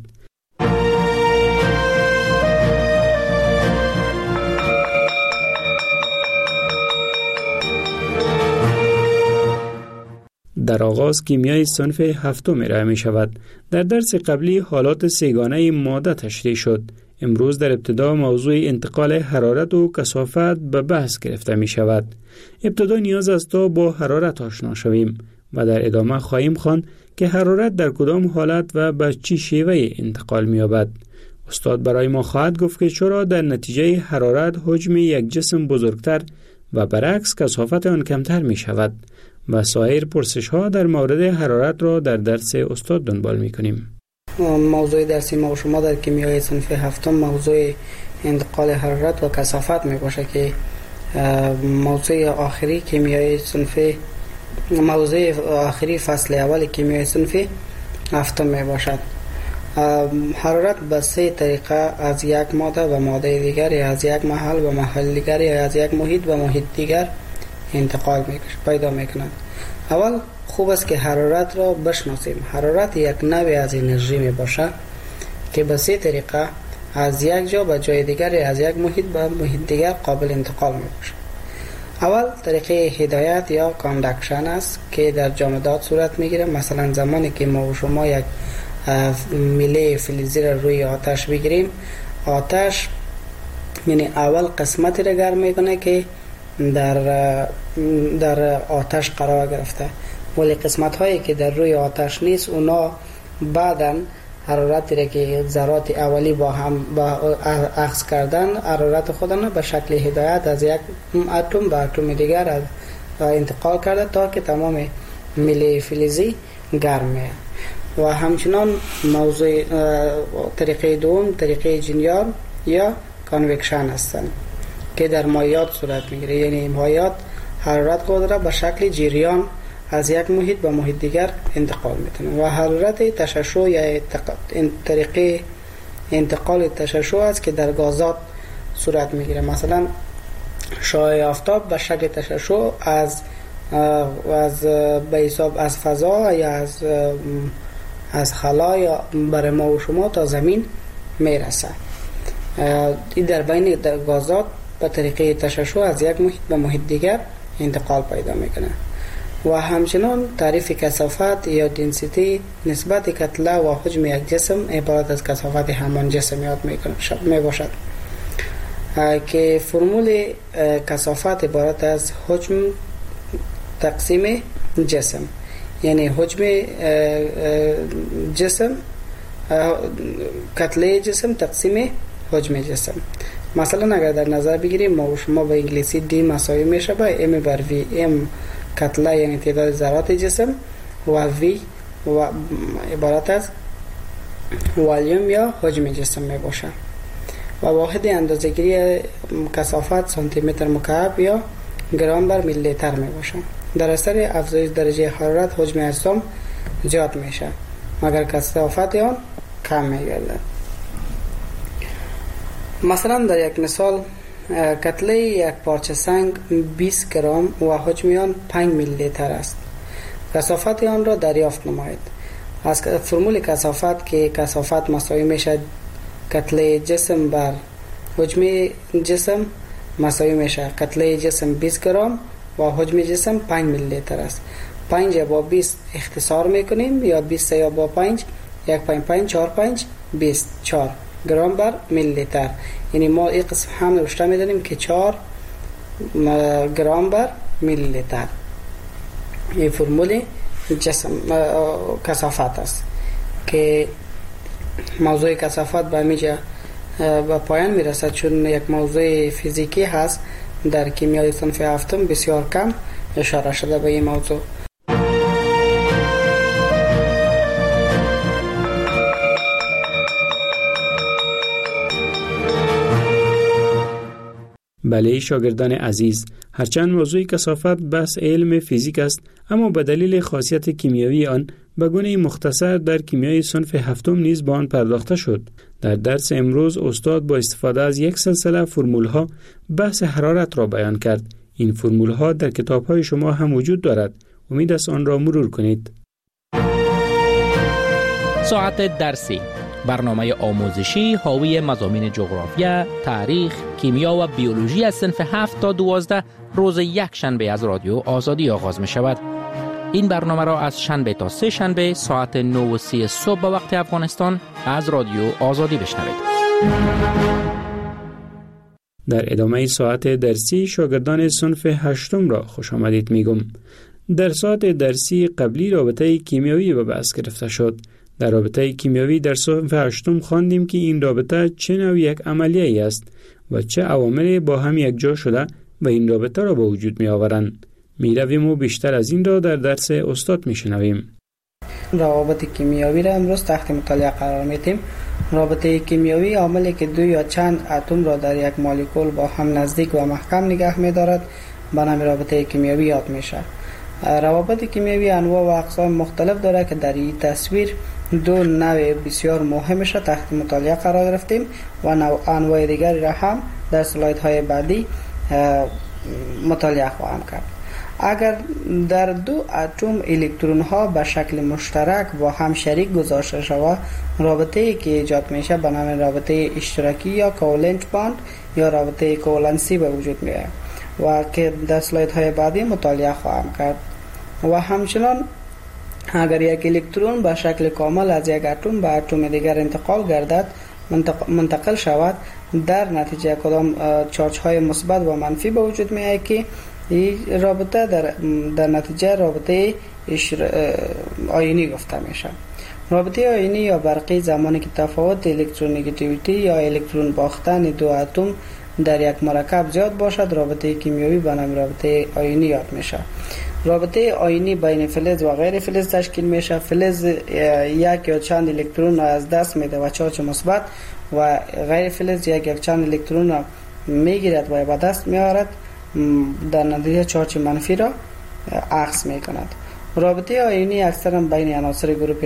[SPEAKER 14] در آغاز کیمیای صنف هفتم ارائه می‌شود. در درس قبلی حالات سه‌گانه ماده تشریح شد. امروز در ابتدا موضوع انتقال حرارت و کثافت به بحث گرفته می شود. ابتدا نیاز است تا با حرارت آشنا شویم و در ادامه خواهیم خواند که حرارت در کدام حالت و به چه شیوه انتقال می یابد. استاد برای ما خواهد گفت که چرا در نتیجه حرارت حجم یک جسم بزرگتر و برعکس کثافت آن کمتر می شود و سایر پرسش ها در مورد حرارت را در درس استاد دنبال می کنیم.
[SPEAKER 15] موضوع درسی ما و شما در کیمیای صنف هفتم موضوع انتقال حرارت و کثافت می باشه که موضوع آخری کیمیای صنف موضوع آخری فصل اول کیمیای صنف هفتم می باشد. حرارت به سه طریقه از یک ماده و ماده دیگر، یا از یک محل و محل دیگر، یا از یک محیط و محیط دیگر انتقال پیدا می کند. اول خوب است که حرارت را بشناسیم. حرارت یک نوع از انرژی می باشد که به سه طریقه از یک جا به جای دیگر، از یک محیط به محیط دیگر قابل انتقال می باشد. اول طریقه هدایت یا کاندکشن است که در جامدات صورت می گیرد. مثلا زمانی که ما و شما یک میله فلزی را روی آتش بگیریم، آتش یعنی اول قسمتی را گرم می کنه که در آتش قرار گرفته، ولی قسمت هایی که در روی آتش نیست اونا بعداً حرارتی را که ذرات اولی با هم اخذ کردن حرارت خودنا به شکل هدایت از یک اتم به اتم دیگر انتقال کرده تا که تمام میله فلزی گرم میه. و همچنان موضوع طریقه دوم طریقه جنیان یا کانوکشن هستند که در مایعات صورت میگیره. یعنی مایعات حرارت خود را به شکل جریان از یک محیط به محیط دیگر انتقال میتونه. و حرارت تشعشع یا طریقه انتقال تشعشع است که در صورت میگیره. مثلا شعاع آفتاب به شکل تشعشع از به حساب از فضا یا از خلا یا برای ما و شما تا زمین میرسه. این در بین گازات به طریقه تشعشع از یک محیط به محیط دیگر انتقال پیدا میکنه. و همچنان تعریف کثافت یا دنسیتی نسبت کتله و حجم یک جسم عبارت از کثافت همان جسم یاد می باشد که فرمول کثافت عبارت از حجم تقسیم جسم، یعنی حجم جسم کتله جسم تقسیم حجم جسم. مثلا اگر در نظر بگیریم ما و شما به انگلیسی دی مساوی میشه با ام بر وی. ام کتله یعنی تعداد ذرات جسم و وی و عبارت از والیوم یا حجم جسم می باشه و واحد اندازه‌گیری کثافت سانتی متر مکعب یا گرم بر میلی لیتر می باشه. در اثر افزایش درجه حرارت حجم اجسام زیاد میشه مگر کثافت آن کم میگردد. مثلا در یک مثال کتله یک پارچه سنگ 20 گرم و حجم آن 5 میلی لیتر است. کثافت آن را دریافت نمایید. از فرمول کثافت که کثافت مساوی میشه کتله جسم بر حجم جسم مساوی میشه کتله جسم 20 گرم و حجم جسم 5 میلی لیتر است. 5 با 20 اختصار میکنیم یا 20 یا با 5 1 5 5 4 5 24 گرم بر میلی لیتر. یعنی ما این قسم هم نوشته میدونیم که 4 گرم بر میلی لیتر. این فرمول جسم کثافت است که موضوع کثافت به میجا به پایان میرسد چون یک موضوع فیزیکی هست. در کیمیای صنف هفتم بسیار کم اشاره شده به این موضوع.
[SPEAKER 14] بله شاگردان عزیز، هرچند موضوع کثافت بحث علم فیزیک است، اما به دلیل خاصیت کیمیایی آن به گونه مختصر در کیمیای صنف هفتم نیز به آن پرداخته شد. در درس امروز استاد با استفاده از یک سلسله فرمول‌ها بحث حرارت را بیان کرد. این فرمول‌ها در کتاب‌های شما هم وجود دارد. امید است آن را مرور کنید.
[SPEAKER 16] ساعت درسی، برنامه آموزشی حاوی مضامین جغرافیا، تاریخ، کیمیا و بیولوژی از صنف 7 تا 12 روز یک شنبه از رادیو آزادی آغاز می شود. این برنامه را از شنبه تا سه شنبه ساعت 9:30 صبح به وقت افغانستان از رادیو آزادی بشنوید.
[SPEAKER 14] در ادامه ساعت درسی شاگردان صنف هشتم را خوش آمدید میگم. در ساعت درسی قبلی رابطه کیمیایی به بحث گرفته شد. در رابطه کیمیایی در صنف هشتم خواندیم که این رابطه چه نوع یک عملیه است و چه عواملی با هم یک جا شده و این رابطه را به وجود می آورند. می رویم و بیشتر از این را در درس استاد می شنویم.
[SPEAKER 15] روابط کیمیایی را امروز تحت مطالعه قرار میدیم. رابطه کیمیایی عاملی که دو یا چند اتم را در یک مولکول با هم نزدیک و محکم نگه می دارد به نام رابطه کیمیایی یاد میشه. روابط کیمیایی انواع و اقسام مختلف داره که در این تصویر دو نوع بسیار مهمش را تحت مطالعه قرار گرفتیم و انواع دیگری را هم در سلایدهای بعدی مطالعه خواهم کرد. اگر در دو اتم الکترون ها به شکل مشترک با هم شریک گذاشته شود، رابطه ای که ایجاد میشه به نام رابطه اشتراکی یا کوولنت باند یا رابطه کوولنسی به وجود میاد و که در سلایدهای بعدی مطالعه خواهم کرد. و همچنان اگر یک الکترون به شکل کامل از یک اتم به اتم دیگر منتقل شود، در نتیجه کدام چارج های مثبت و منفی به وجود می آید که این رابطه در نتیجه رابطه آیونی گفته میشه. رابطه آیونی یا برقی زمانی که تفاوت الکترونگیتیویتی یا الکترون باختن دو اتم در یک مرکب زیاد باشد، رابطه کیمیایی به نام رابطه آیونی یاد میشه. رابطه آیونی بین فلز و غیر فلز تشکیل میشه. فلز یک یا چند الکترون را از دست میده و چارج مثبت و غیر فلز یک چند الکترون را میگیرد و به دست میآورد، در نتیجه چارج منفی را اخذ میکند. رابطه آیونی اکثرا بین عناصر گروپ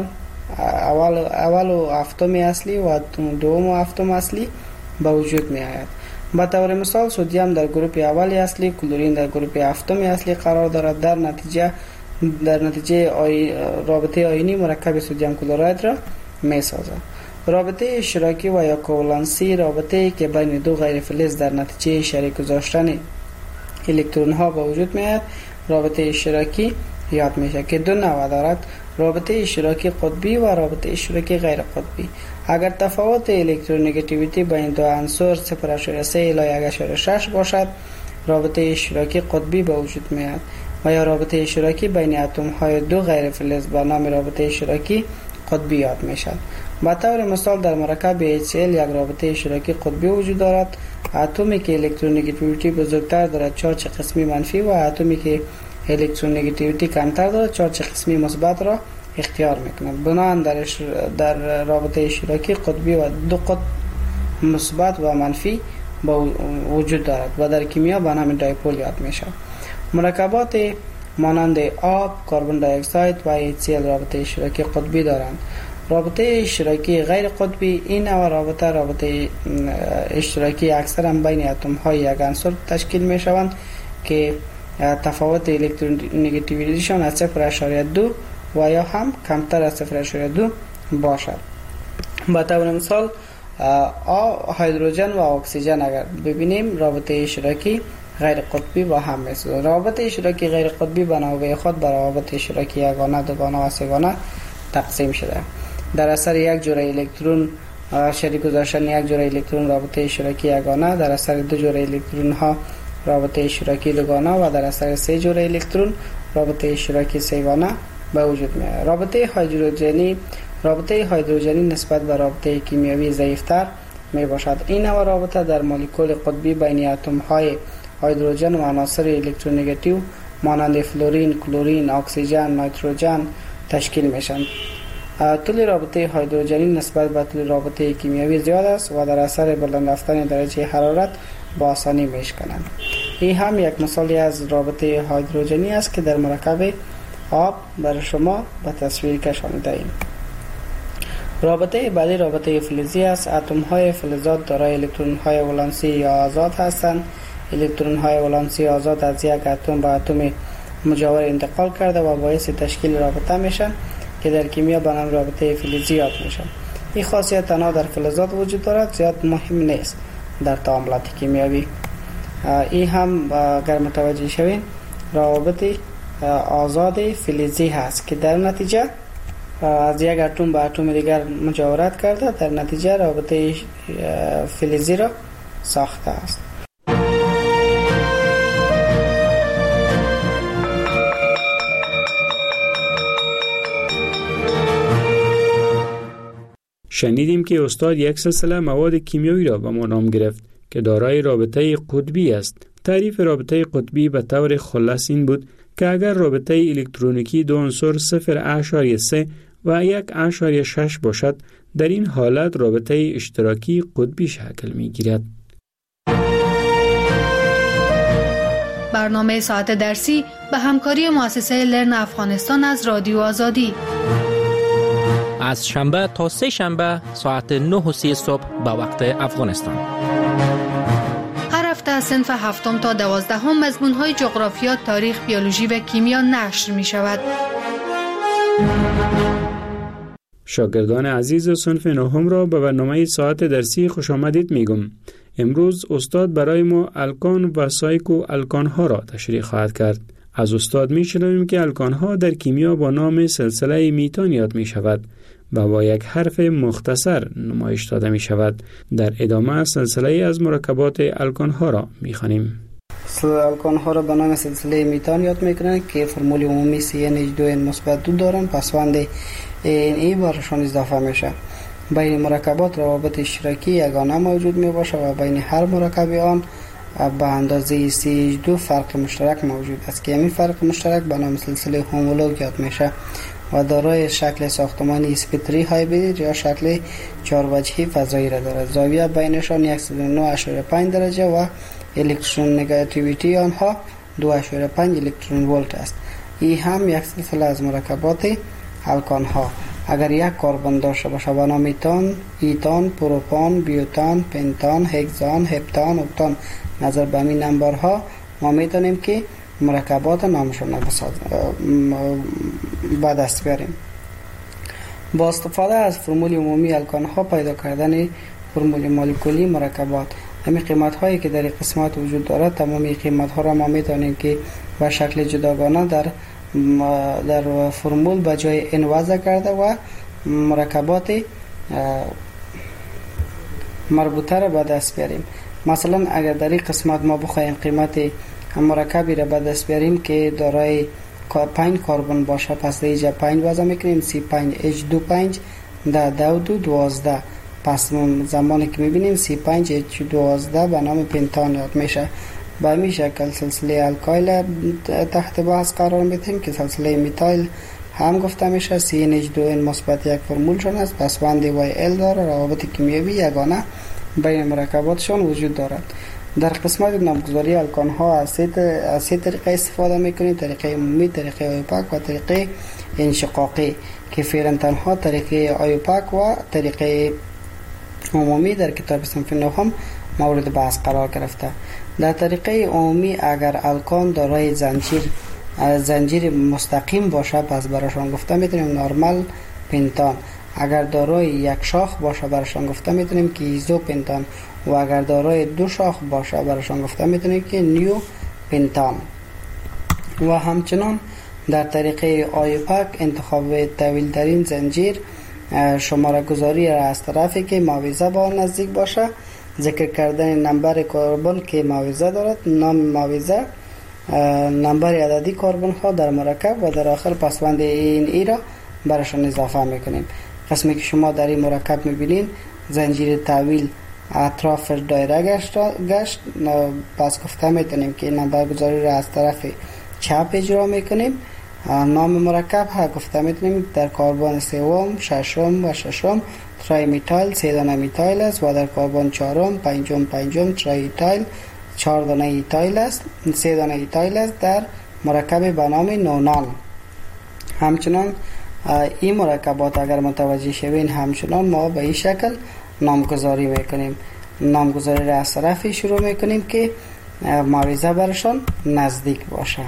[SPEAKER 15] اول و هفتم اصلی و دوم و هفتم اصلی به وجود می آید. به طور مثال سدیم در گروپ اول اصلی، کلورین در گروپ هفتم اصلی قرار دارد. در نتیجه رابطه آیونی مرکب سدیم کلراید را می سازد. رابطه اشتراکی و یا کوولنسی رابطه‌ای که بین دو غیر فلز در نتیجه شریک گذاشتن الکترون ها به وجود می آید رابطه اشتراکی یاد میشه که دو نوع دارد: رابطه اشتراکی قطبی و رابطه اشتراکی غیر قطبی. اگر تفاوت الکترونگاتیویتی بین دو عنصر 0.3 الی 1.6 باشد، رابطه اشتراکی قطبی به وجود میاد و یا رابطه اشتراکی بین اتم های دو غیر فلز با نام رابطه اشتراکی قطبی یاد میشد. به طور مثال در مرکب HCl یک رابطه اشتراکی قطبی وجود دارد. اتمی که الکترونگاتیویتی بزرگتر دارد چارج قسمی منفی و اتمی که الکترونگاتیویتی کمتر دارد چارج قسمی مثبت را اختیار میکند. بنابراین در رابطه اشتراکی قطبی و دو قطب مثبت و منفی وجود دارد و در کیمیا به نام دایپول یاد میشود. مرکبات مانند آب، کربن دی اکساید و HCl رابطه اشتراکی قطبی دارند. رابطه اشتراکی غیر قطبی این نوع رابطه اشتراکی اکثرا بین اتم های یک عنصر تشکیل می شوند که تفاوت الکترونگاتیویتیشان از 0.2 و یا هم کمتر از 0.2 باشد. به طور مثال هیدروژن و اکسیژن اگر ببینیم رابطه اشتراکی غیر قطبی با هم است. رابطه اشتراکی غیر قطبی به نوبه خود بر رابطه اشتراکی یگانه، دوگانه و سه‌گانه تقسیم شده. در اثر یک جوره الکترون شریک گذاشتن یک جوره الکترون رابطه اشتراکی یگانه، در اثر دو جوره الکترون ها رابطه اشتراکی دوگانه و در اثر سه جوره الکترون رابطه اشتراکی سه‌گانه به وجود میاد. رابطه هیدروژنی نسبت به رابطه کیمیایی ضعیفتر می باشد. این نوع رابطه در مولکول قطبی بین اتم های هیدروژن و عناصر الکترونگاتیو مانند فلورین، کلورین، اکسیژن، نیتروژن تشکیل میشن. طول رابطه هیدروژنی نسبت به طول رابطه کیمیایی زیاد است و در اثر بلند رفتن درجه حرارت با آسانی میشکنند. این هم یک مثالی از رابطه هیدروژنی است که در مرکب آب برای شما به تصویر کشانده ایم. رابطه بعدی رابطه فلزی است. اتم های فلزات دارای الکترون های ولانسی یا آزاد هستند. الکترون های ولانسی آزاد از یک اتم به اتم مجاور انتقال کرده و باعث تشکیل رابطه میشن که در کیمیا به نام رابطه فلزی یاد میشن. این خاصیت تنها در فلزات وجود دارد، زیاد مهم نیست در تعاملات کیمیایی. این هم اگر متوجه شوین رابطه آزاد فلزی هست که در نتیجه از یک اتم به اتم دیگر مجاورت کرده، در نتیجه رابطه فلزی را ساخته است.
[SPEAKER 14] شنیدیم که استاد یک سلسله مواد کیمیایی را به ما نام گرفت که دارای رابطه قطبی است. تعریف رابطه قطبی به طور خلاص این بود که اگر رابطه الکترونیکی دو عنصر 0.3 و 1.6 باشد، در این حالت رابطه اشتراکی قطبی شکل می گیرد.
[SPEAKER 4] برنامه ساعت درسی به همکاری مؤسسه لرن افغانستان از رادیو آزادی
[SPEAKER 16] از شنبه تا سه شنبه ساعت 9:30 صبح به وقت افغانستان.
[SPEAKER 4] هر هفته از صنف 7 تا 12 مضمون‌های جغرافیا، تاریخ، بیولوژی و کیمیا نشر می شود.
[SPEAKER 14] شاگردان عزیز صنف 9 را به برنامه ساعت درسی خوش آمدید میگم. امروز استاد برای ما الکان و سایکو الکان ها را تشریح خواهد کرد. از استاد میشنویم که الکان ها در کیمیا با نام سلسله میتان یاد می شود و با یک حرف مختصر نمایش داده می شود. در ادامه سلسله از مرکبات الکان ها را می خوانیم.
[SPEAKER 15] الکان ها را به نام سلسله میتان یاد میکنند که فرمول عمومی CN H2N-2 دارند. پسوند ای برشان اضافه میشه. بین مرکبات روابط اشتراکی یگانه موجود می باشه و بین هر مرکب آن به اندازه CH2 فرق مشترک موجود است که این فرق مشترک به نام سلسله هومولوگ یاد میشه و دارای شکل ساختمانی اسپتری هایبرید یا شکل 4 وجهی فضایی را دارد. زاویه بینشان 109.5 درجه و الکترون نگاتیویتی آنها 2.5 الکترون ولت است. این هم یک سلسله از مرکبات الکان ها. اگر یک کربن داشته باشه به نام ایتان، پروپان، بیوتان، پنتان، هگزان، هپتان، اکتان، نظر به این نمبرها ما میتونیم که مرکبات نامشون به دست بیاریم. با استفاده از فرمول عمومی الکان ها پیدا کردن فرمول مولکولی مرکبات. همین قیمت هایی که در قسمت وجود دارد، تمامی قیمت ها را ما میتونیم که و شکل جداگانه در فرمول به جای این وضع کرده و مرکبات مربوطه را به دست بیاریم. مثلا اگر در این قسمت ما بخوایم قیمت مرکبی را به دست بیاریم که دارای 5 کربن باشه، پس اینجا 5 وضع میکنیم، C5H25 در 12. پس زمانی که میبینیم C5H12 به نام پنتان یاد میشه. به همین شکل سلسله الکایل تحت بحث قرار میدیم که سلسله میتایل هم گفته میشه. CnH2n مثبت یک فرمولشون است، پس بند YL داره. روابط کیمیایی یگانه بین مرکباتشون وجود دارد. در قسمت نامگذاری الکان ها از سه طریقه استفاده میکنیم: طریقه عمومی، طریقه آیوپاک و طریقه انشقاقی، که فعلا تنها طریقه آیوپاک و طریقه عمومی در کتاب صنف نهم مورد بحث قرار گرفته. در طریقه عمومی اگر الکان دارای زنجیر مستقیم باشه، پس براشون گفته میتونیم نورمال پنتان. اگر دارای یک شاخ باشه براشون گفته میتونیم که ایزو پنتان، و اگر دارای 2 شاخ باشه براشون گفته میتونیم که نیو پنتان. و همچنان در طریقه آیوپاک انتخاب طویل ترین زنجیر، شماره گذاری را از طرفی که معاوضه با نزدیک باشه، ذکر کردن نمبر کربن که معاوضه دارد، نام معاوضه، نمبر عددی کربن ها در مرکب و در آخر پسوند این را براشون اضافه میکنیم. قسمی که شما در این مرکب میبینین زنجیر طویل اطراف دایره گشت، پس گفته میتونیم که نمبر گذاری را از طرف چپ اجرا میکنیم. نام مرکب ها گفته میتونیم در کربن سوم، ششم و ششم ترای میتایل 3 دانه میتایل است، و در کربن چهارم، پنجم ترای ایتایل 4 دانه ایتایل است، 3 دانه ایتایل است در مرکب به نام نونان. همچنان این مرکبات اگر متوجه شوین، همچنان ما به این شکل نامگذاری میکنیم. نامگذاری را از طرفی شروع میکنیم که معاوضه برشان نزدیک باشه.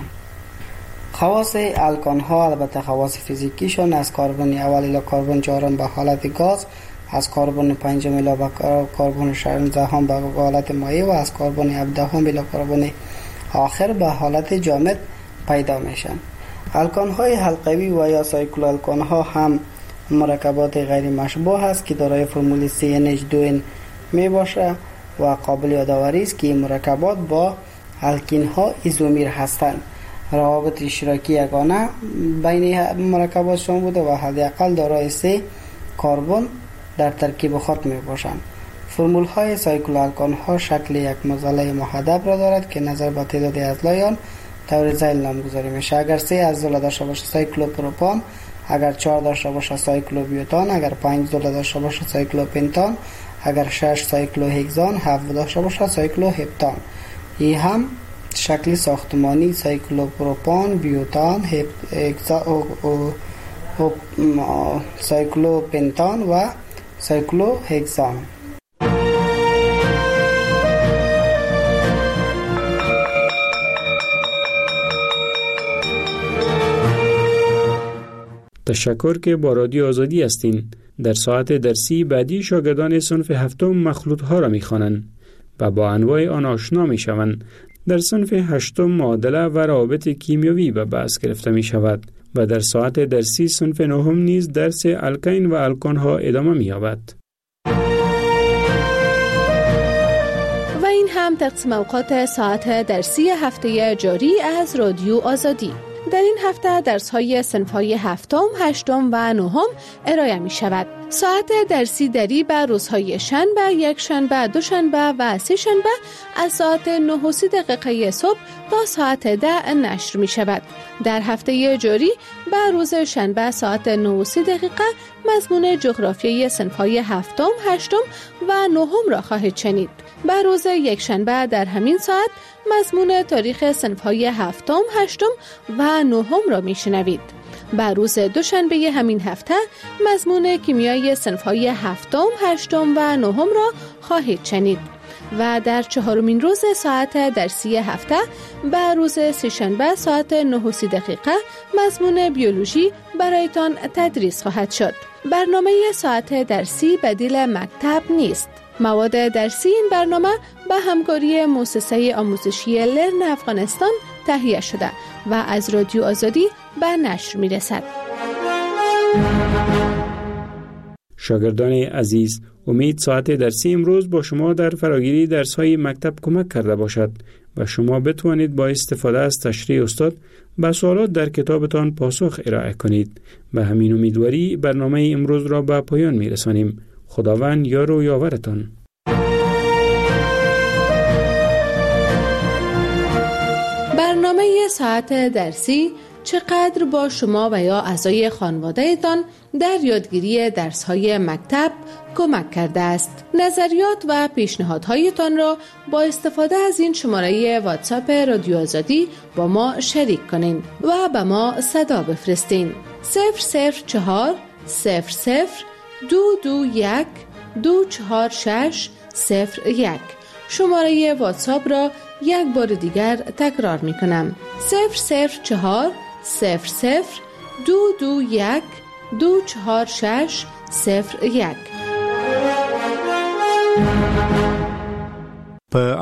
[SPEAKER 15] خواص الکان ها البته خواص فیزیکیشون از کربن اول الی کربن چهارم به حالت گاز، از کربن پنجم الی کربن ششم به حالت مایع، و از کربن 17 الی کربن آخر به حالت جامد پیدا میشن. الکان های حلقوی و یا سایکلو الکان ها هم مرکبات غیر مشبوه است که دارای فرمول CnH2n می باشه و قابل یادآوری است که این مرکبات با الکین ها ایزومیر هستند. روابط اشتراکی یگانه بین مرکباتشون بوده و حداقل دارای 3 کربن در ترکیب خود می باشند. فرمول های سایکلو الکان ها شکل یک معضله محدب را دارد که نظر به تعداد اضلاعیان طور ذیل نامگذاری میشه. اگر 3 اضلاع داشته باشه سایکلو پروپان، اگر 4 داشته باشه سایکلو بیوتان، اگر 5 اضلاع داشته باشه سایکلو پنتان، اگر 6 سایکلو هگزان، 7 داشته باشه سایکلو هپتان. این هم شکل ساختمانی سایکلو پروپان، بیوتان، سایکلو پنتان و سایکلو هگزان.
[SPEAKER 14] تشکر که با رادیو آزادی هستین. در ساعت درسی بعدی شاگردان صنف هفتم مخلوط ها را می خوانند و با انواع آن آشنا می شوند. در صنف هشتم معادله و روابط کیمیایی به بحث گرفته می شود و در ساعت درسی صنف نهم نیز درس الکین و الکان ها ادامه می یابد.
[SPEAKER 17] و این هم تقسیم اوقات ساعت درسی هفته جاری از رادیو آزادی. در این هفته درس‌های صنف‌های هفتم، هشتم و نهم ارائه می‌شود. ساعت درسی دری به روزهای شنبه، یک شنبه، دو شنبه و سه شنبه از ساعت 9:30 صبح تا ساعت 10 نشر می‌شود. در هفته جاری به روز شنبه ساعت 9:30 مضمون جغرافیای صنف‌های هفتم، هشتم و نهم را خواهید شنید. به روز یک شنبه در همین ساعت مضمون تاریخ صنف‌های هفتم، هشتم و نهم را میشنوید. به روز دوشنبه همین هفته مضمون کیمیای صنف‌های هفتم، هشتم و نهم را خواهید شنید. و در چهارمین روز ساعت درسی هفته به روز سه‌شنبه ساعت 9:30 مضمون بیولوژی برایتان تدریس خواهد شد. برنامه ساعت درسی بدیل مکتب نیست. مواد درسی این برنامه به همکاری مؤسسه آموزشی لرن افغانستان تهیه شده و از رادیو آزادی به نشر می رسد.
[SPEAKER 14] شاگردان عزیز، امید ساعت درسی امروز با شما در فراگیری درس‌های مکتب کمک کرده باشد و شما بتوانید با استفاده از تشریح استاد به سوالات در کتابتان پاسخ ارائه کنید. به همین امیدواری برنامه امروز را به پایان می‌رسانیم. خداوند یار و یاورتان.
[SPEAKER 17] برنامه ساعت درسی چقدر با شما و یا اعضای خانواده‌تان در یادگیری درس‌های مکتب کمک کرده است. نظریات و پیشنهادهایتان را با استفاده از این شماره واتساپ رادیو آزادی با ما شریک کنین و به ما صدا بفرستین. 004 00 221 246 01. شماره واتساپ را یک بار دیگر تکرار می کنم. 004 00 221 246 01.